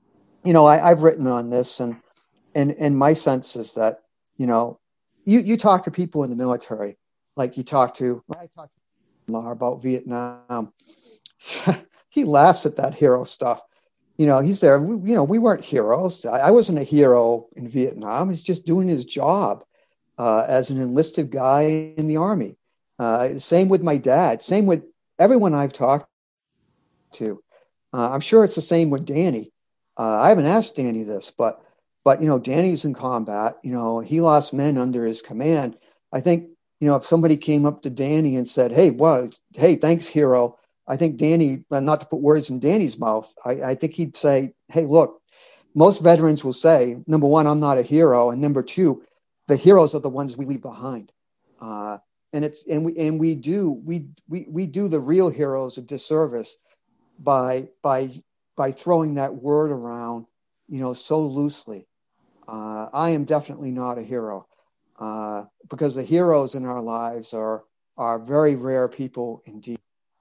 you know, I, I've written on this, and and and my sense is that, you know, you you talk to people in the military, like you talk to I talk to Lar about Vietnam. He laughs at that hero stuff. You know, he's there. We, you know, we weren't heroes. I, I wasn't a hero in Vietnam. He's just doing his job uh, as an enlisted guy in the Army. Uh, same with my dad. Same with everyone I've talked to. Uh, I'm sure it's the same with Danny. Uh, I haven't asked Danny this, but but you know, Danny's in combat. You know, he lost men under his command. I think, you know, if somebody came up to Danny and said, "Hey, well, hey, thanks, hero," I think Danny, not to put words in Danny's mouth, I, I think he'd say, "Hey, look, most veterans will say, number one, I'm not a hero, and number two, the heroes are the ones we leave behind." Uh, and it's and we and we do we we we do the real heroes a disservice by by by throwing that word around, you know, so loosely. Uh, I am definitely not a hero, uh, because the heroes in our lives are are very rare people indeed.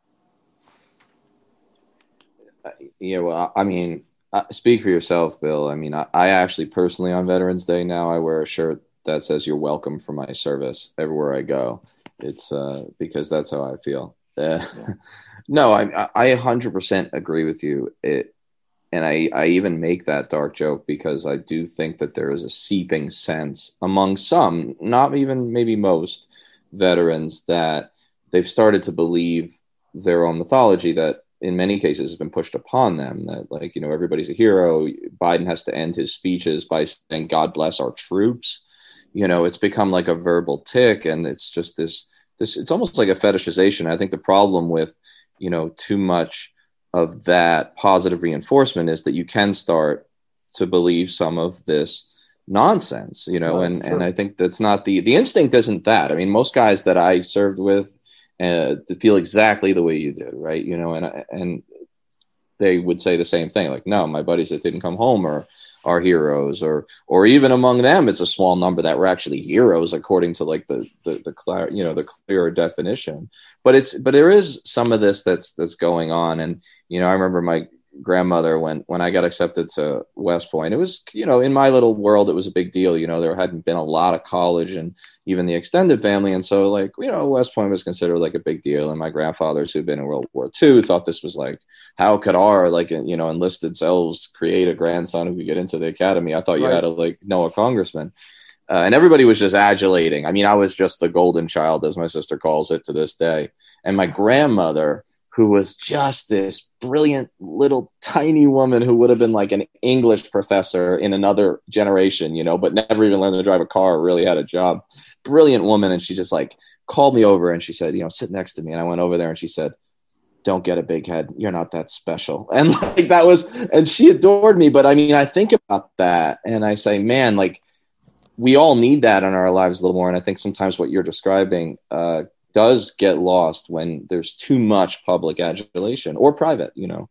Yeah, well, I mean, speak for yourself, Bill. I mean, I, I actually personally on Veterans Day now, I wear a shirt that says "You're welcome" for my service everywhere I go. It's uh, because that's how I feel. Uh, Yeah. no, I I one hundred percent agree with you. It, and I, I even make that dark joke because I do think that there is a seeping sense among some, not even maybe most veterans, that they've started to believe their own mythology that in many cases has been pushed upon them, that, like, you know, everybody's a hero. Biden has to end his speeches by saying, "God bless our troops." You know, it's become like a verbal tick, and it's just this, this, it's almost like a fetishization. I think the problem with, you know, too much of that positive reinforcement is that you can start to believe some of this nonsense, you know, Well, and, that's true. and I think that's not the, the instinct isn't that. I mean, most guys that I served with uh, to feel exactly the way you did, right? You know, and, and they would say the same thing, like, no, my buddies that didn't come home are, are heroes, or, or even among them, it's a small number that were actually heroes, according to like the, the, the clear, you know, the clearer definition. But it's, but there is some of this that's, that's going on. And, you know, I remember my grandmother, when, when I got accepted to West Point, it was, you know, in my little world, it was a big deal. You know, there hadn't been a lot of college and even the extended family. And so, like, you know, West Point was considered like a big deal. And my grandfathers who'd been in World War Two thought this was like, how could our, like, you know, enlisted selves create a grandson who could get into the academy? I thought you Right. had to, like, know a congressman. Uh, and everybody was just adulating. I mean, I was just the golden child, as my sister calls it to this day. And my grandmother, who was just this brilliant little tiny woman who would have been like an English professor in another generation, you know, but never even learned to drive a car or really had a job. Brilliant woman. And she just like called me over and she said, you know, sit next to me. And I went over there and she said, "Don't get a big head. You're not that special." And like that was, and she adored me. But I mean, I think about that and I say, man, like we all need that in our lives a little more. And I think sometimes what you're describing, uh, does get lost when there's too much public adulation or private, you know?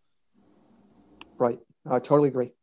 Right. I totally agree.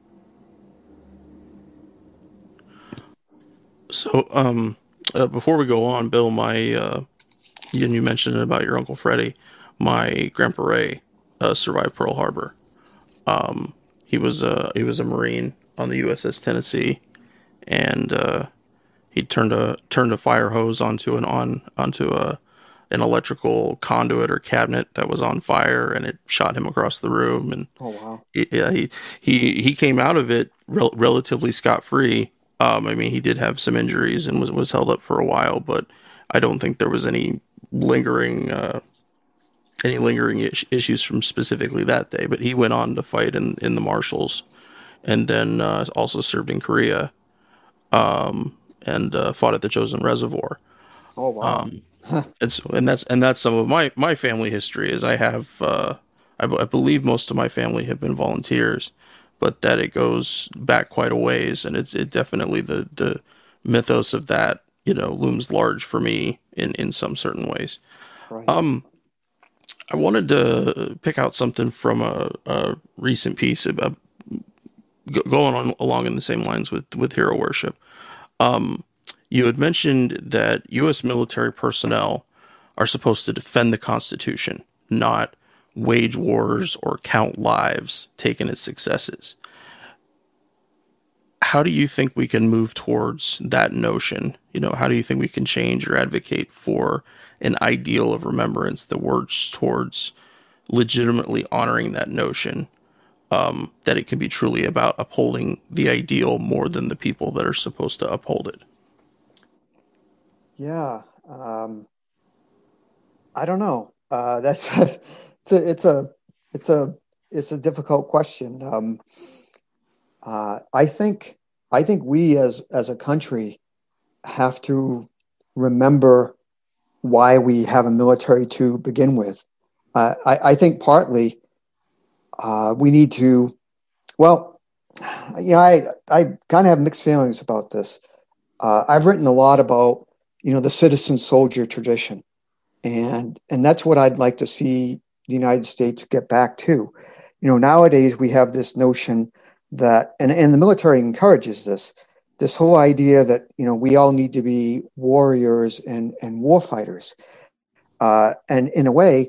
So, um, uh, before we go on, Bill, my, uh, you, you mentioned about your Uncle Freddie. My Grandpa Ray uh, survived Pearl Harbor. Um, he was a he was a Marine on the U S S Tennessee, and uh, he turned a turned a fire hose onto an on onto a an electrical conduit or cabinet that was on fire, and it shot him across the room. And Oh, wow. he, yeah, he he he came out of it rel- relatively scot free. Um, I mean, he did have some injuries and was was held up for a while, but I don't think there was any lingering. Uh, any lingering is- issues from specifically that day, but he went on to fight in, in the Marshals, and then uh, also served in Korea, um, and uh, fought at the Chosin Reservoir. Oh, wow. Um, and, so, and that's and that's some of my, my family history. Is I have uh, I, b- I believe most of my family have been volunteers, but that it goes back quite a ways, and it's it definitely the the mythos of that, you know, looms large for me in, in some certain ways. Right. Um. I wanted to pick out something from a, a recent piece about g- going on along in the same lines with, with hero worship. Um, you had mentioned that U S military personnel are supposed to defend the Constitution, not wage wars or count lives taken as successes. how do you think we can move towards that notion? You know, how do you think we can change or advocate for an ideal of remembrance that works towards legitimately honoring that notion, um, that it can be truly about upholding the ideal more than the people that are supposed to uphold it? Yeah, um, I don't know. Uh, that's it's a it's a it's a it's a difficult question. Um, uh, I think I think we as as a country have to remember why we have a military to begin with. Uh, I, I think partly uh, we need to. Well, you know, I I kind of have mixed feelings about this. Uh, I've written a lot about, you know, the citizen soldier tradition, and and that's what I'd like to see the United States get back to. You know, nowadays we have this notion that, and, and the military encourages this, this whole idea that, you know, we all need to be warriors and, and war fighters. Uh, and in a way,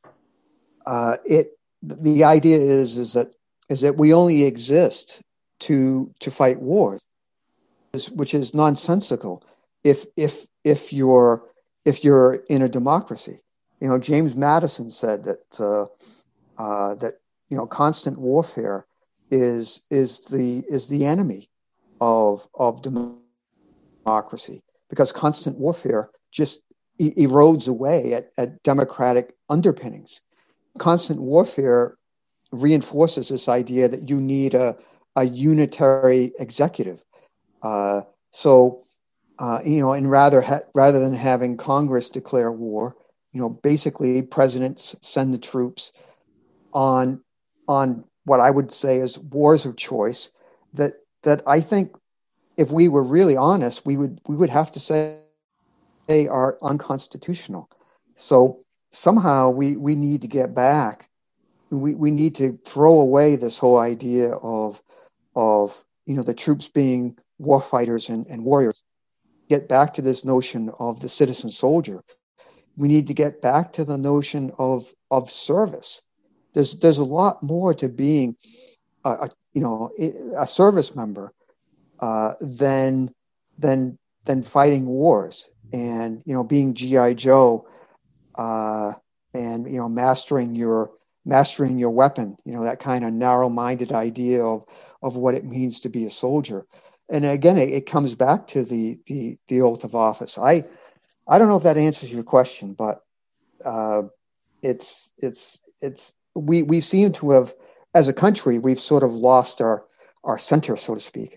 uh, it the idea is is that is that we only exist to to fight wars, which is nonsensical. If if if you're if you're in a democracy, you know, James Madison said that uh, uh, that you know constant warfare is is the is the enemy of of democracy, because constant warfare just e- erodes away at, at democratic underpinnings. Constant warfare reinforces this idea that you need a a unitary executive. Uh, so, uh, you know, and rather ha- rather than having Congress declare war, you know, basically presidents send the troops on on what I would say is wars of choice. That that I think, if we were really honest, we would we would have to say they are unconstitutional. So somehow we we need to get back. We we need to throw away this whole idea of of you know the troops being war fighters and, and warriors. Get back to this notion of the citizen soldier. We need to get back to the notion of of service. There's there's a lot more to being a, a you know a service member uh, than than than fighting wars and you know being G I Joe uh, and you know mastering your mastering your weapon. You know that kind of narrow-minded idea of of what it means to be a soldier. And again, it, it comes back to the, the the oath of office. I I don't know if that answers your question, but uh, it's it's it's we we seem to have, as a country, we've sort of lost our our center, so to speak.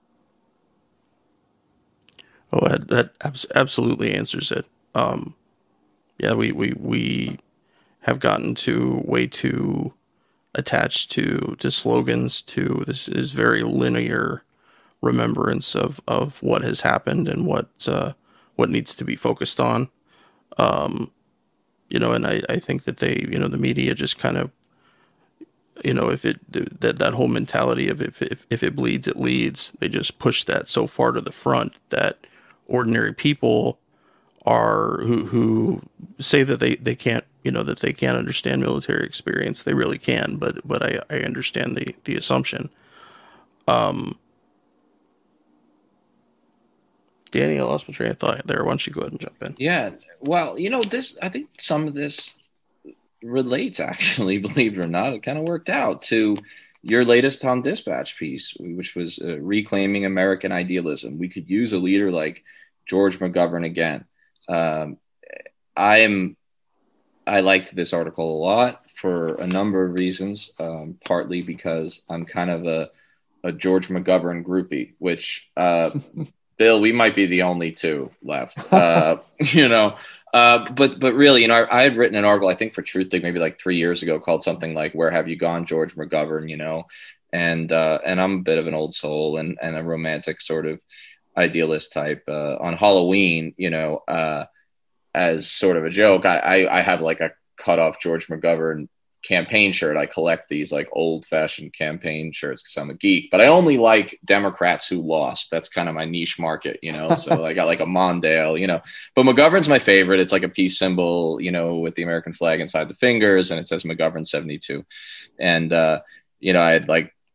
Oh, that, that abs- absolutely answers it. Um, yeah, we, we we have gotten to way too attached to to slogans. To this is very linear remembrance of, of what has happened and what uh, what needs to be focused on. Um, you know, and I, I think that they, you know, the media just kind of, you know, if it, that, that whole mentality of if, if, if it bleeds, it leads, they just push that so far to the front that ordinary people are, who, who say that they, they can't, you know, that they can't understand military experience. They really can, but, but I, I understand the, the assumption. Um, Danny, I lost my train of thought there. Why don't you go ahead and jump in? Yeah. Well, you know, this, I think some of this relates, actually, believe it or not. It kind of worked out to your latest Tom Dispatch piece, which was uh, reclaiming American idealism. We could use a leader like George McGovern again. Um, I am, I liked this article a lot for a number of reasons, um, partly because I'm kind of a, a George McGovern groupie, which, uh, Bill, we might be the only two left, uh, you know, uh, but, but really, you know, I, I had written an article, I think for Truthdig, maybe like three years ago, called something like, "Where Have You Gone, George McGovern?" You know, and, uh, and I'm a bit of an old soul and, and a romantic sort of idealist type. Uh, on Halloween, you know, uh, as sort of a joke, I, I, I have like a cut off George McGovern campaign shirt. I collect these like old fashioned campaign shirts because I'm a geek, but I only like Democrats who lost. That's kind of my niche market, you know? So I got like a Mondale, you know, but McGovern's my favorite. It's like a peace symbol, you know, with the American flag inside the fingers, and it says McGovern seventy-two. And, uh, you know, I had like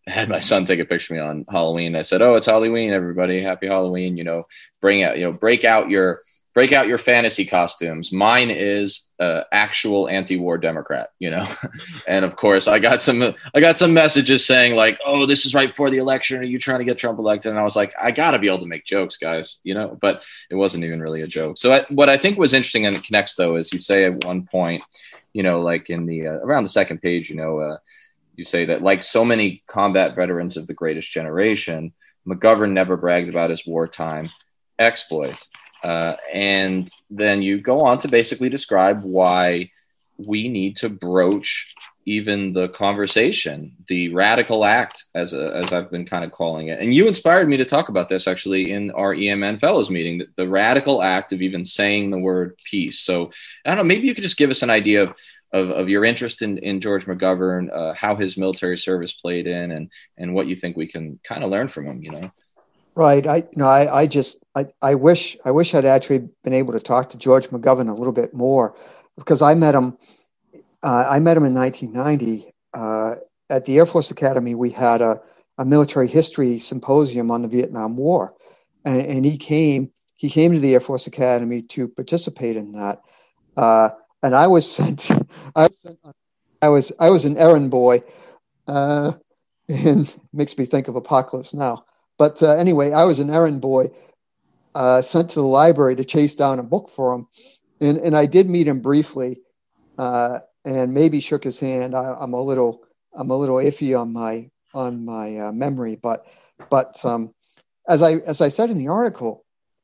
I had my son take a picture of me on Halloween. I said, "Oh, it's Halloween, everybody! Happy Halloween! You know, bring out, you know, break out your break out your fantasy costumes. Mine is uh, actual anti-war Democrat, you know." And of course, I got some I got some messages saying like, "Oh, this is right before the election. Are you trying to get Trump elected?" And I was like, I got to be able to make jokes, guys, you know. But it wasn't even really a joke. So I, what I think was interesting, and it connects though, is you say at one point, you know, like in the uh, around the second page, you know. Uh, You say that, like so many combat veterans of the greatest generation, McGovern never bragged about his wartime exploits. Uh, and then you go on to basically describe why we need to broach even the conversation, the radical act, as a, as I've been kind of calling it. And you inspired me to talk about this actually in our E M N Fellows meeting, the, the radical act of even saying the word peace. So I don't know, maybe you could just give us an idea of Of, of your interest in, in George McGovern, uh, how his military service played in, and and what you think we can kind of learn from him, you know? Right. I you know I, I just I, I wish I wish I'd actually been able to talk to George McGovern a little bit more, because I met him uh, I met him in nineteen ninety uh, at the Air Force Academy. We had a, a military history symposium on the Vietnam War, and, and he came he came to the Air Force Academy to participate in that. Uh, And I was sent. I was. Sent, I was. I was an errand boy, uh, and makes me think of Apocalypse Now. But uh, anyway, I was an errand boy uh, sent to the library to chase down a book for him, and and I did meet him briefly, uh, and maybe shook his hand. I, I'm a little. I'm a little iffy on my on my uh, memory, but but um, as I as I said in the article,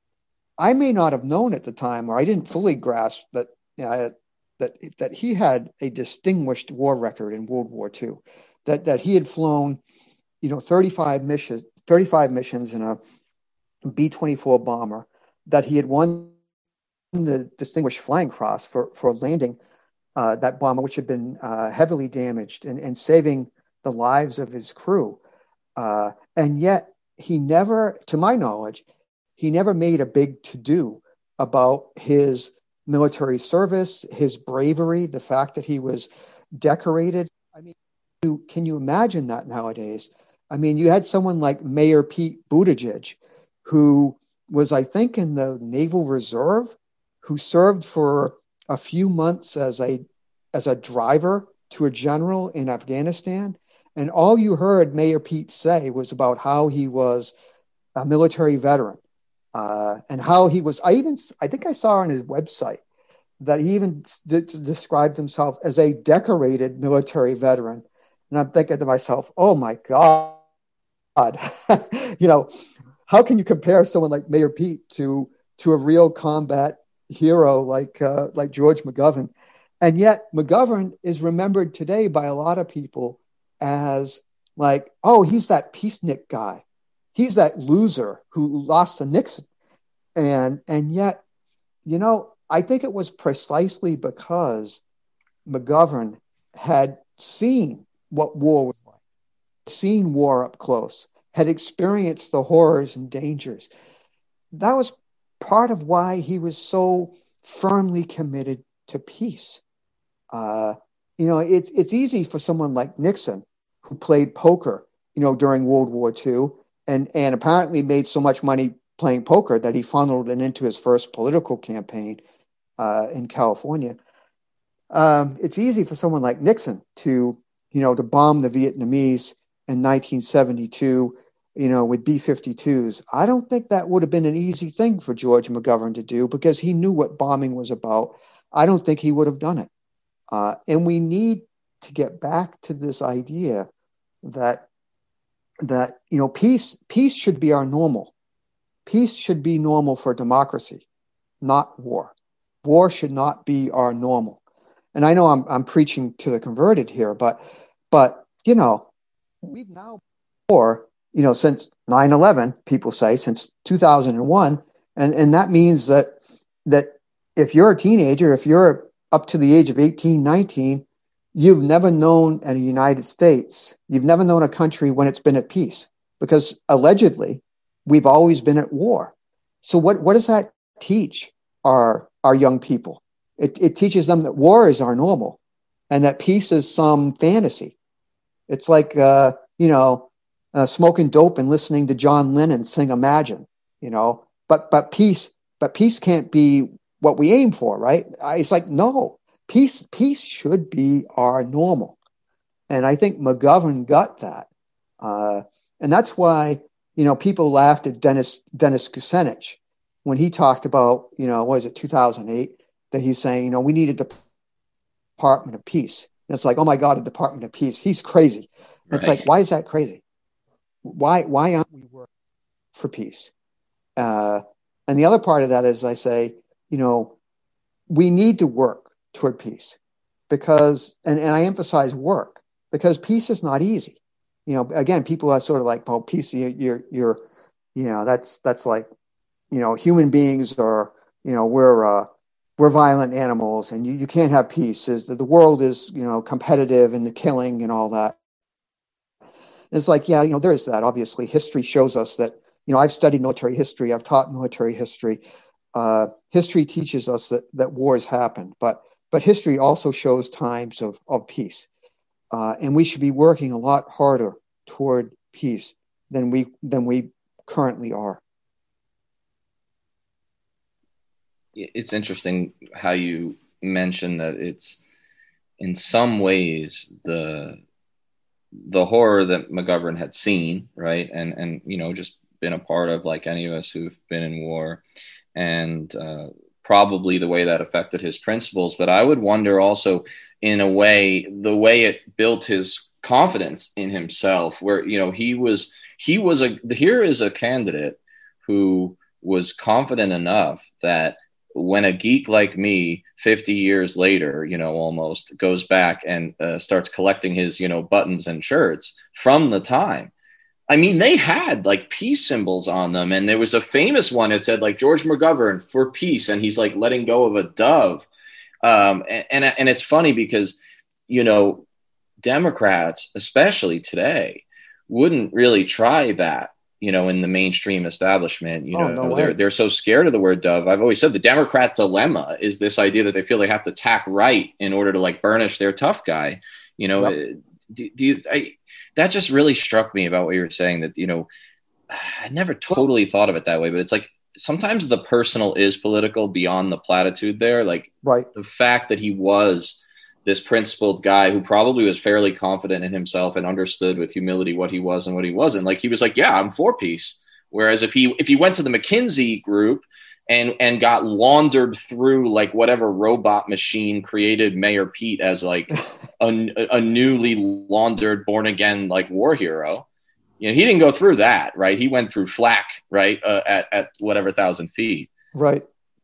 I may not have known at the time, or I didn't fully grasp that. You know, that that he had a distinguished war record in World War Two, that that he had flown, you know, thirty-five missions, thirty-five missions in a B twenty-four bomber, that he had won the Distinguished Flying Cross for for landing uh, that bomber, which had been uh, heavily damaged, and, and saving the lives of his crew. Uh, and yet he never, to my knowledge, he never made a big to-do about his military service, his bravery, the fact that he was decorated. I mean, you, can you imagine that nowadays? I mean, you had someone like Mayor Pete Buttigieg, who was, I think, in the Naval Reserve, who served for a few months as a as a driver to a general in Afghanistan. And all you heard Mayor Pete say was about how he was a military veteran. Uh, and how he was, I even, I think I saw on his website that he even d- described himself as a decorated military veteran. And I'm thinking to myself, oh my God, you know, how can you compare someone like Mayor Pete to, to a real combat hero like, uh, like George McGovern? And yet McGovern is remembered today by a lot of people as like, oh, he's that peacenik guy. He's that loser who lost to Nixon. And and yet, you know, I think it was precisely because McGovern had seen what war was like, seen war up close, had experienced the horrors and dangers. That was part of why he was so firmly committed to peace. Uh, you know, it, it's easy for someone like Nixon, who played poker, you know, during World War Two, and and apparently made so much money playing poker that he funneled it into his first political campaign uh, in California. Um, it's easy for someone like Nixon to, you know, to bomb the Vietnamese in nineteen seventy-two, you know, with B fifty-twos. I don't think that would have been an easy thing for George McGovern to do, because he knew what bombing was about. I don't think he would have done it. Uh, and we need to get back to this idea that that you know peace peace should be our normal. Peace should be normal for democracy, not war. War should not be our normal. And I know I'm I'm preaching to the converted here, but but you know we've now war you know since nine eleven, people say, since two thousand one, and and that means that that if you're a teenager, if you're up to the age of eighteen, nineteen, you've never known a United States. You've never known a country when it's been at peace, because allegedly we've always been at war. So what, what does that teach our, our young people? It, it teaches them that war is our normal and that peace is some fantasy. It's like, uh, you know, uh, smoking dope and listening to John Lennon sing Imagine, you know, but, but peace, but peace can't be what we aim for, right? I, it's like, no, peace, peace should be our normal. And I think McGovern got that. Uh, and that's why, you know, people laughed at Dennis, Dennis Kucinich when he talked about, you know, what is it, two thousand eight, that he's saying, you know, we need a Department of Peace. And it's like, oh my God, a Department of Peace. He's crazy. Right. It's like, why is that crazy? Why, why aren't we working for peace? Uh, and the other part of that is I say, you know, we need to work toward peace because, and, and I emphasize work because peace is not easy. You know, again, people are sort of like, oh, peace, you're, you're, you know, that's, that's like, you know, human beings are, you know, we're, uh, we're violent animals and you, you can't have peace. Is the world is, you know, competitive and the killing and all that. And it's like, yeah, you know, there is that. Obviously, history shows us that, you know, I've studied military history. I've taught military history. Uh, history teaches us that, that wars happen, but, but history also shows times of, of peace. Uh, and we should be working a lot harder toward peace than we, than we currently are. It's interesting how you mentioned that it's in some ways the the horror that McGovern had seen, right? And, and you know, just been a part of like any of us who've been in war and uh, probably the way that affected his principles. But I would wonder also in a way, the way it built his confidence in himself, where, you know, he was, he was a, here is a candidate who was confident enough that when a geek like me, fifty years later, you know, almost goes back and uh, starts collecting his, you know, buttons and shirts from the time, I mean, they had like peace symbols on them. And there was a famous one that said like George McGovern for peace. And he's like letting go of a dove. Um, and, and, and it's funny because, you know, Democrats, especially today, wouldn't really try that. You know, in the mainstream establishment, you oh, know, no they're, they're so scared of the word dove. I've always said the Democrat dilemma is this idea that they feel they have to tack right in order to like burnish their tough guy. You know, yep. do, do you, I, that just really struck me about what you were saying that, you know, I never totally thought of it that way, but it's like sometimes the personal is political beyond the platitude there. Like right. The fact that he was this principled guy who probably was fairly confident in himself and understood with humility what he was and what he wasn't. Like he was like, yeah, I'm for peace. Whereas if he if he went to the McKinsey group and and got laundered through like whatever robot machine created Mayor Pete as like a, a newly laundered born again like war hero, you know, he didn't go through that, right? He went through flak, right, uh, at at whatever thousand feet, right?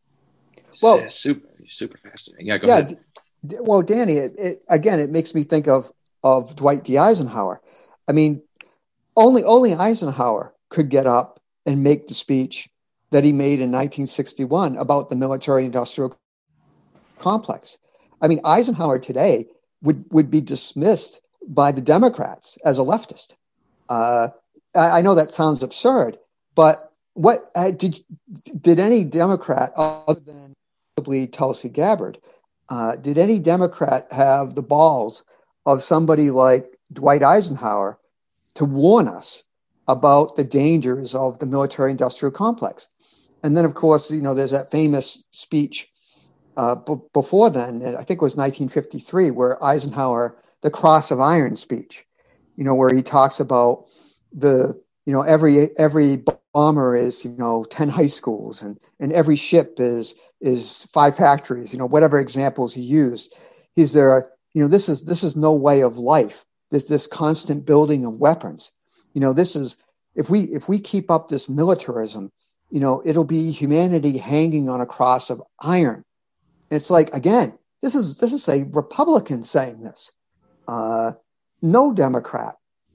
Well, yeah, super super fascinating. Yeah, go yeah, ahead. Well, Danny, it, it, again, it makes me think of, of Dwight D. Eisenhower. I mean, only only Eisenhower could get up and make the speech that he made in nineteen sixty-one about the military-industrial complex. I mean, Eisenhower today would, would be dismissed by the Democrats as a leftist. Uh, I, I know that sounds absurd, but what uh, did did any Democrat other than possibly Tulsi Gabbard? Uh, did any Democrat have the balls of somebody like Dwight Eisenhower to warn us about the dangers of the military-industrial complex? And then, of course, you know, there's that famous speech uh, b- before then, I think it was nineteen fifty-three, where Eisenhower, the Cross of Iron speech, you know, where he talks about the, you know, every every bomber is, you know, ten high schools and, and every ship is is five factories, you know, whatever examples he used. He's there, you know, this is this is no way of life. This this constant building of weapons. You know, this is if we if we keep up this militarism, you know, it'll be humanity hanging on a cross of iron. It's like, again, this is this is a Republican saying this. Uh, no Democrat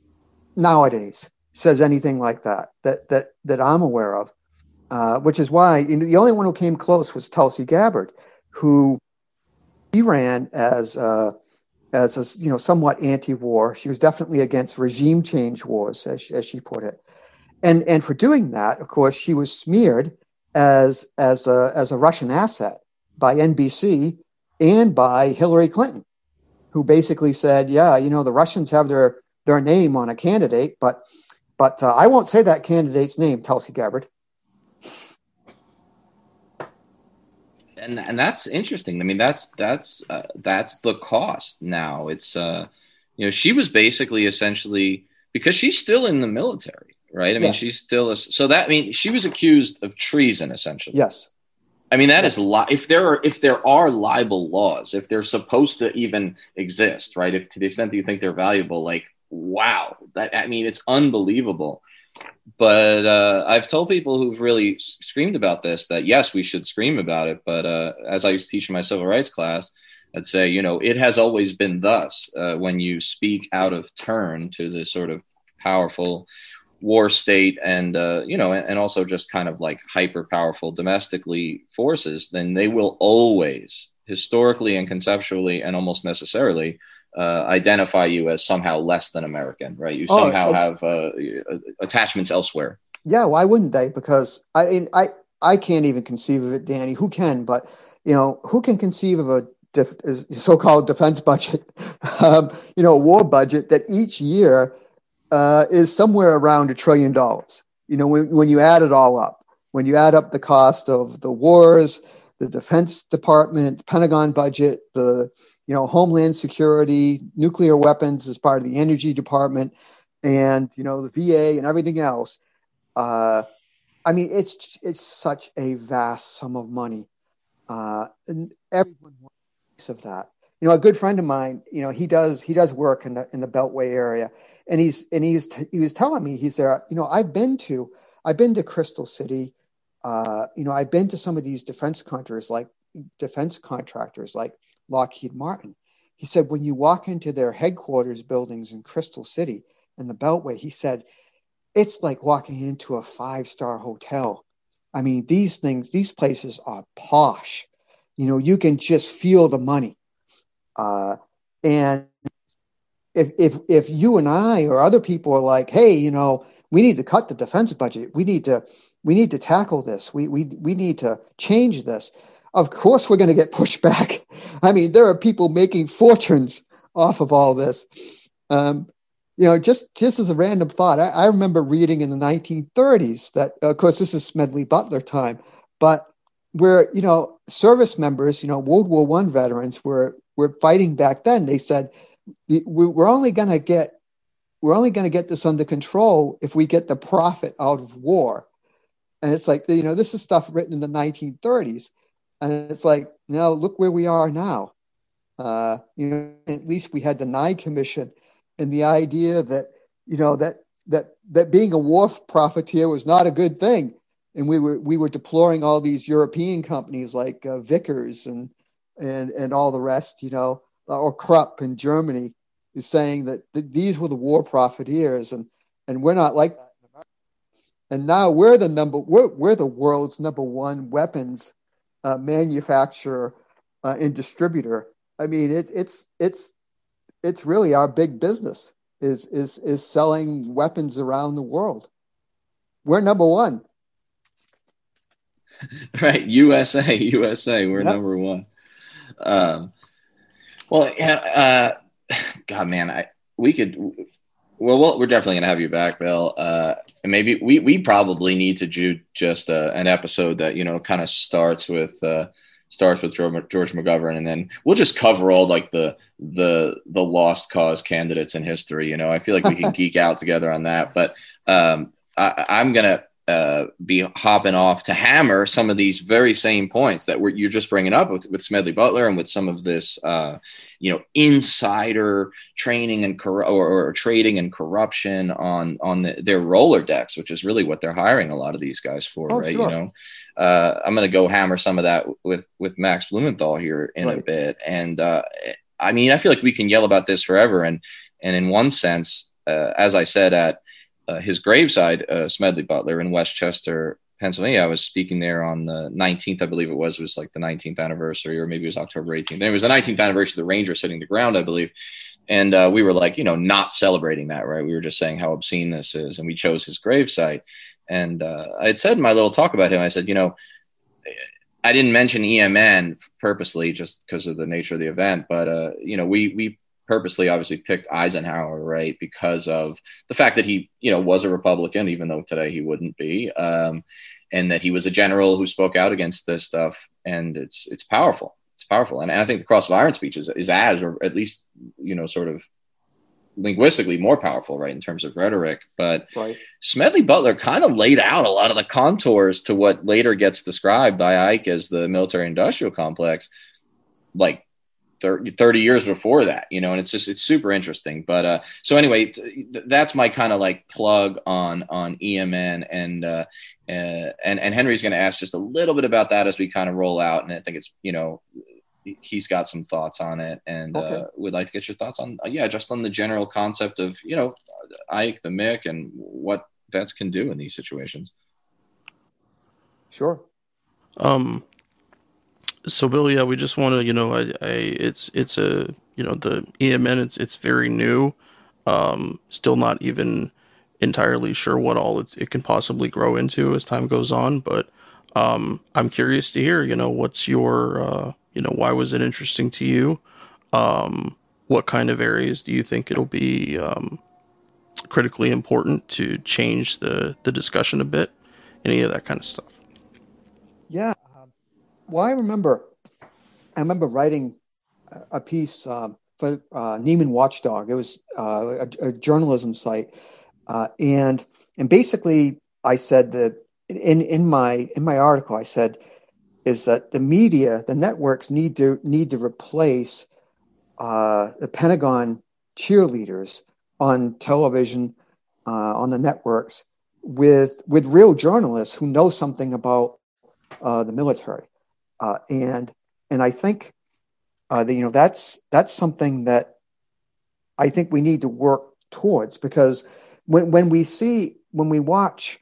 nowadays says anything like that that that that I'm aware of. Uh, which is why, you know, the only one who came close was Tulsi Gabbard, who he ran as uh, as a, you know, somewhat anti-war. She was definitely against regime change wars, as as she put it, and and for doing that, of course, she was smeared as as a as a Russian asset by N B C and by Hillary Clinton, who basically said, yeah, you know, the Russians have their their name on a candidate, but But uh, I won't say that candidate's name, Tulsi Gabbard. And and that's interesting. I mean, that's that's uh, that's the cost now. It's uh, you know, she was basically essentially, because she's still in the military, right? I mean, Yes. she's still a, so that I mean, she was accused of treason essentially. Yes. I mean, that Yes. is li- if there are if there are libel laws, if they're supposed to even exist, right? If to the extent that you think they're valuable, like wow, that I mean, it's unbelievable. But uh, I've told people who've really screamed about this that, yes, we should scream about it. But uh, as I used to teach in my civil rights class, I'd say, you know, it has always been thus. Uh, when you speak out of turn to the sort of powerful war state and, uh, you know, and, and also just kind of like hyper powerful domestically forces, then they will always historically and conceptually and almost necessarily Uh, identify you as somehow less than American, right? You Oh, somehow uh, have uh, attachments elsewhere. Yeah, why wouldn't they? Because I mean, I I can't even conceive of it, Danny. Who can? But you know, who can conceive of a def- so-called defense budget, um, you know, war budget that each year uh, is somewhere around a trillion dollars? You know, when when you add it all up, when you add up the cost of the wars, the Defense Department, Pentagon budget, the you know, Homeland Security, nuclear weapons as part of the Energy Department, and, you know, the V A and everything else. Uh, I mean, it's it's such a vast sum of money. Uh, and everyone wants a piece of that. You know, a good friend of mine, you know, he does he does work in the in the Beltway area. And he's and he's he was telling me, he said, you know, I've been to I've been to Crystal City. Uh, you know, I've been to some of these defense contractors like defense contractors like Lockheed Martin. He said, when you walk into their headquarters buildings in Crystal City in the Beltway, he said, it's like walking into a five-star hotel. I mean, these things, these places are posh. You know, you can just feel the money. Uh, and if, if, if you and I or other people are like, hey, you know, we need to cut the defense budget. We need to, we need to tackle this. We, we, we need to change this. Of course, we're going to get pushed back. I mean, there are people making fortunes off of all this. Um, you know, just, just as a random thought, I, I remember reading in the nineteen thirties that, of course, this is Smedley Butler time, but where, you know, service members, you know, World War One veterans were, were fighting back then. They said, we're only going to get, we're only going to get this under control if we get the profit out of war. And it's like, you know, this is stuff written in the nineteen thirties. And it's like, now look where we are now. Uh, you know, at least we had the Nye Commission and the idea that, you know, that that that being a war profiteer was not a good thing. And we were we were deploring all these European companies like uh, Vickers and and and all the rest, you know, or Krupp in Germany, is saying that th- these were the war profiteers, and and we're not like that. And now we're the number we're we're the world's number one weapons Uh, manufacturer uh, and distributor. I mean, it, it's it's it's really our big business is is is selling weapons around the world. We're number one. Right, U S A, U S A, we're Yep. number one. Um, well, yeah, uh, God, man, I we could. Well, well we're definitely gonna have you back, Bill. Uh, and maybe we we probably need to do just uh, an episode that you know kind of starts with uh, starts with George, George McGovern, and then we'll just cover all like the the the lost cause candidates in history. You know, I feel like we can geek out together on that. But um, I, I'm gonna uh, be hopping off to hammer some of these very same points that we're, you're just bringing up with, with Smedley Butler and with some of this, uh, you know, insider training and cor- or, or trading and corruption on on the, their Rolodex, which is really what they're hiring a lot of these guys for, Oh, right? sure. You know, uh, I'm going to go hammer some of that with with Max Blumenthal here in Right. a bit, and uh, I mean, I feel like we can yell about this forever, and and in one sense, uh, as I said at uh, his graveside, uh, Smedley Butler in Westchester, Pennsylvania. I was speaking there on the nineteenth, I believe it was. It was like the nineteenth anniversary, or maybe it was October eighteenth. And it was the nineteenth anniversary of the Rangers hitting the ground, I believe. And uh, we were like, you know, not celebrating that, right? We were just saying how obscene this is. And we chose his gravesite. And uh, I had said in my little talk about him, I said, you know, I didn't mention E M N purposely just because of the nature of the event. But, uh, you know, we we purposely obviously picked Eisenhower, right, because of the fact that he, you know, was a Republican, even though today he wouldn't be, um, and that he was a general who spoke out against this stuff. And it's it's powerful. It's powerful. And, and I think the Cross of Iron speech is, is as, or at least, you know, sort of linguistically more powerful, right, in terms of rhetoric. But right. Smedley Butler kind of laid out a lot of the contours to what later gets described by Ike as the military-industrial complex, like thirty, thirty years before that, you know, and it's just, it's super interesting. But uh, so anyway, t- that's my kind of like plug on, on E M N, and, uh, uh, and, and Henry's going to ask just a little bit about that as we kind of roll out. And I think it's, you know, he's got some thoughts on it, and okay. uh, we'd like to get your thoughts on, uh, yeah, just on the general concept of, you know, Ike, the M I C, and what vets can do in these situations. Sure. Um, So, Bill, yeah, we just want to, you know, I, I, it's, it's a, you know, the E M N, it's, it's very new. Um, still not even entirely sure what all it, it can possibly grow into as time goes on. But, um, I'm curious to hear, you know, what's your, uh, you know, why was it interesting to you? Um, what kind of areas do you think it'll be, um, critically important to change the, the discussion a bit? Any of that kind of stuff. Yeah. Well, I remember, I remember writing a piece um, for uh, Neiman Watchdog. It was uh, a, a journalism site, uh, and and basically, I said that in in my in my article, I said is that the media, the networks need to need to replace uh, the Pentagon cheerleaders on television, uh, on the networks, with with real journalists who know something about uh, the military. Uh, and and I think uh, that, you know, that's that's something that I think we need to work towards, because when when we see when we watch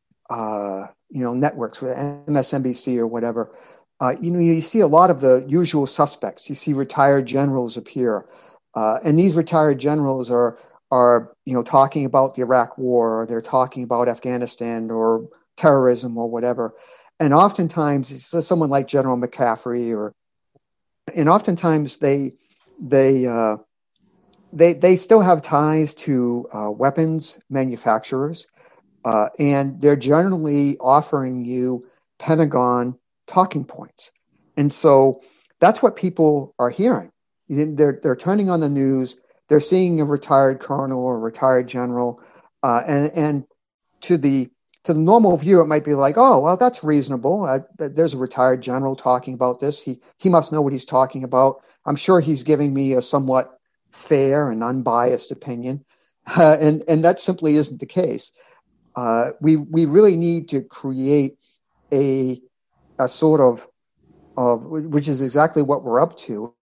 uh, you know networks with M S N B C or whatever, uh, you know you see a lot of the usual suspects. You see retired generals appear, uh, and these retired generals are are you know talking about the Iraq War, or they're talking about Afghanistan or terrorism or whatever. And oftentimes it's someone like General McCaffrey, or, and oftentimes they, they, uh, they, they still have ties to uh, weapons manufacturers, uh, and they're generally offering you Pentagon talking points. And so that's what people are hearing. They're, they're turning on the news. They're seeing a retired colonel or retired general, uh, and, and to the, To the normal view, it might be like, oh, well, that's reasonable. Uh, there's a retired general talking about this. He he must know what he's talking about. I'm sure he's giving me a somewhat fair and unbiased opinion, uh, and and that simply isn't the case. Uh, we we really need to create a a sort of of which is exactly what we're up to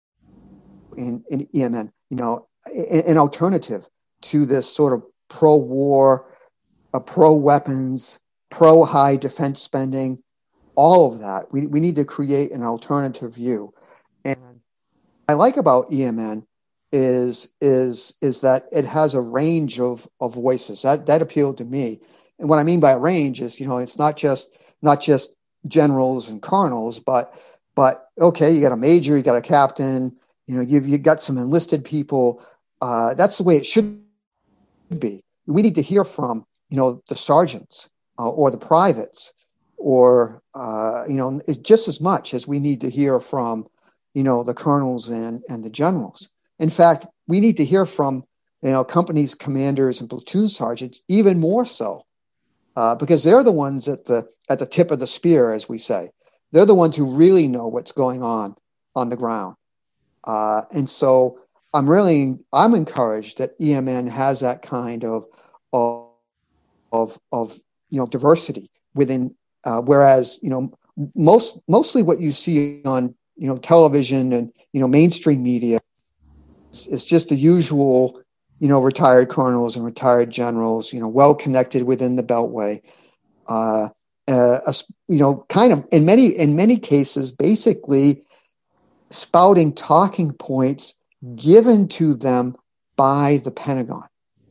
in in E M N. You know, an alternative to this sort of pro-war, a pro-weapons, pro-high defense spending, all of that. We we need to create an alternative view. And what I like about E M N is is is that it has a range of, of voices. That that appealed to me. And what I mean by a range is, you know, it's not just not just generals and colonels, but but okay, you got a major, you got a captain, you know, you've you got some enlisted people. Uh, that's the way it should be. We need to hear from, you know, the sergeants uh, or the privates, or, uh, you know, it's just as much as we need to hear from, you know, the colonels and, and the generals. In fact, we need to hear from, you know, companies, commanders and platoon sergeants even more so, uh, because they're the ones at the, at the tip of the spear, as we say. They're the ones who really know what's going on on the ground. Uh, and so I'm really, I'm encouraged that E M N has that kind of, of, of, of you know, diversity within, uh, whereas, you know, most, mostly what you see on, you know, television and, you know, mainstream media is, is just the usual, you know, retired colonels and retired generals, you know, well connected within the Beltway, uh, uh, you know, kind of in many, in many cases, basically spouting talking points given to them by the Pentagon.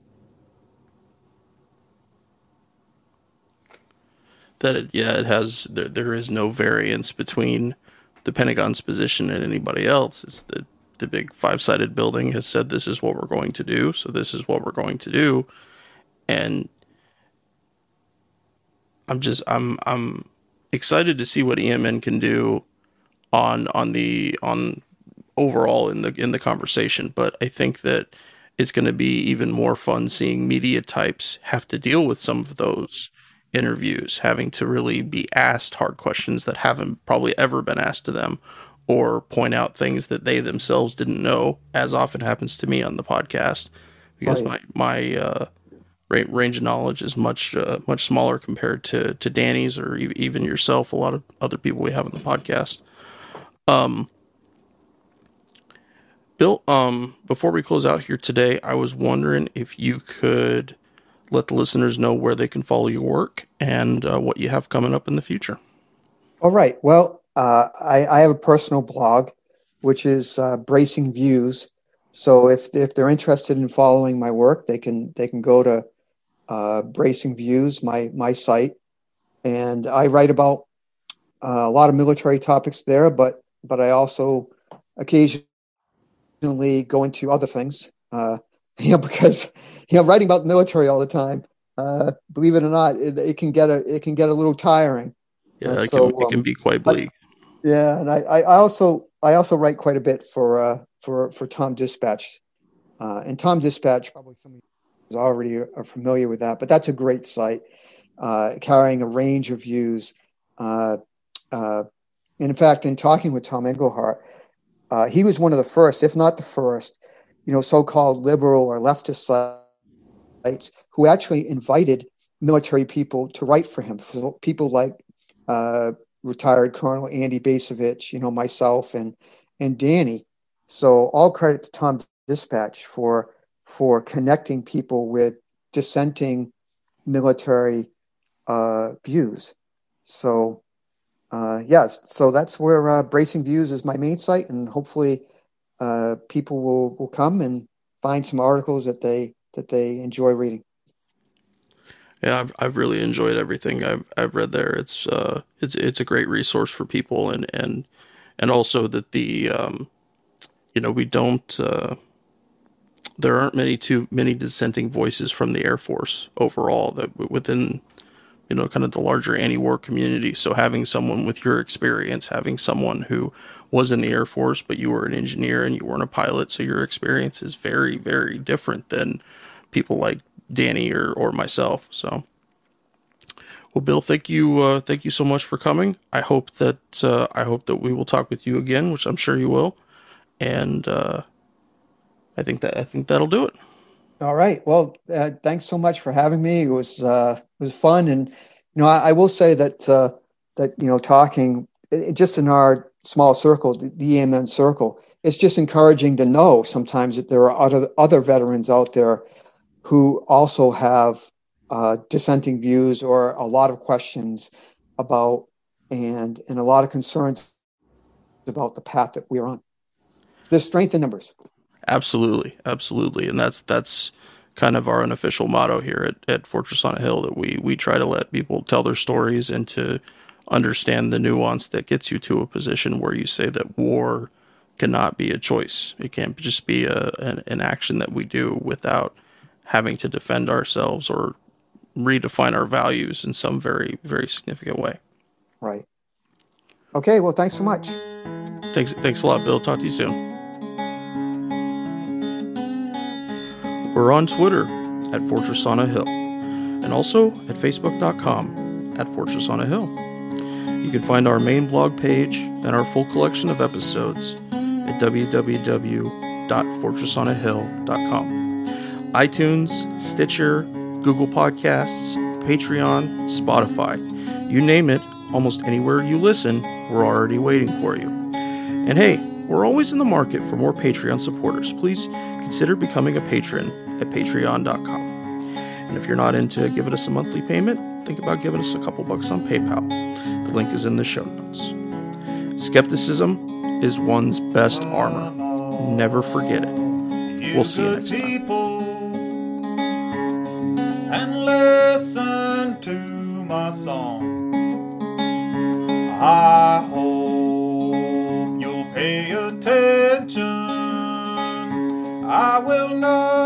That it, yeah, it has, there, there is no variance between the Pentagon's position and anybody else. It's the the big five-sided building has said, this is what we're going to do. So this is what we're going to do. And I'm just, I'm, I'm excited to see what E M N can do on, on the, on overall in the, in the conversation. But I think that it's going to be even more fun seeing media types have to deal with some of those interviews, having to really be asked hard questions that haven't probably ever been asked to them, or point out things that they themselves didn't know, as often happens to me on the podcast, because right. my, my, uh, range of knowledge is much uh, much smaller compared to to Danny's, or e- even yourself, a lot of other people we have on the podcast. Um, Bill, um, before we close out here today, I was wondering if you could let the listeners know where they can follow your work and uh, what you have coming up in the future. All right. Well, uh, I, I have a personal blog, which is uh, Bracing Views. So if if they're interested in following my work, they can they can go to Uh, Bracing Views, my my site, and I write about uh, a lot of military topics there, but but I also occasionally go into other things, uh, you know, because you know, writing about the military all the time, uh, believe it or not, it, it can get a it can get a little tiring. Yeah, uh, it, so, can, it can um, be quite bleak. But, yeah, and I, I also I also write quite a bit for uh, for for Tom Dispatch, uh, and Tom Dispatch, probably some of you already are familiar with that, but that's a great site, uh, carrying a range of views. Uh, uh, in fact, in talking with Tom Engelhart, uh, he was one of the first, if not the first, you know, so-called liberal or leftist sites who actually invited military people to write for him. So people like uh, retired Colonel Andy Basovich, you know, myself and and Danny. So all credit to Tom Dispatch for for connecting people with dissenting military uh, views. So, uh, yes, so that's where uh, Bracing Views is my main site, and hopefully uh, people will, will come and find some articles that they that they enjoy reading. Yeah, I've I've really enjoyed everything I've I've read there. It's uh it's it's a great resource for people, and and and also that the um you know we don't. Uh, There aren't many too many dissenting voices from the Air Force overall that within, you know, kind of the larger anti-war community. So having someone with your experience, having someone who was in the Air Force, but you were an engineer and you weren't a pilot, so your experience is very, very different than people like Danny or, or myself. So, well, Bill, thank you, uh, thank you so much for coming. I hope that uh, I hope that we will talk with you again, which I'm sure you will, and. Uh, I think that I think that'll do it. All right. Well, uh, thanks so much for having me. It was uh, it was fun, and you know, I, I will say that uh, that you know, talking it, just in our small circle, the, the E M N circle, it's just encouraging to know sometimes that there are other other veterans out there who also have uh, dissenting views or a lot of questions about and and a lot of concerns about the path that we're on. There's strength in numbers. Absolutely, absolutely, and that's that's kind of our unofficial motto here at, at Fortress on a Hill, that we we try to let people tell their stories and to understand the nuance that gets you to a position where you say that war cannot be a choice. It can't just be a an, an action that we do without having to defend ourselves or redefine our values in some very, very significant way. Right. Okay, well, thanks so much. Thanks, thanks a lot, Bill. Talk to you soon. We're on Twitter at Fortress on a Hill, and also at Facebook dot com at Fortress on a Hill. You can find our main blog page and our full collection of episodes at w w w dot fortress on a hill dot com. iTunes, Stitcher, Google Podcasts, Patreon, Spotify. You name it, almost anywhere you listen, we're already waiting for you. And hey, we're always in the market for more Patreon supporters. Please consider becoming a patron at patreon dot com. And if you're not into giving us a monthly payment, think about giving us a couple bucks on PayPal. The link is in the show notes. Skepticism is one's best armor. Never forget it. We'll see you next time. And listen to my song. I hope you'll pay attention. know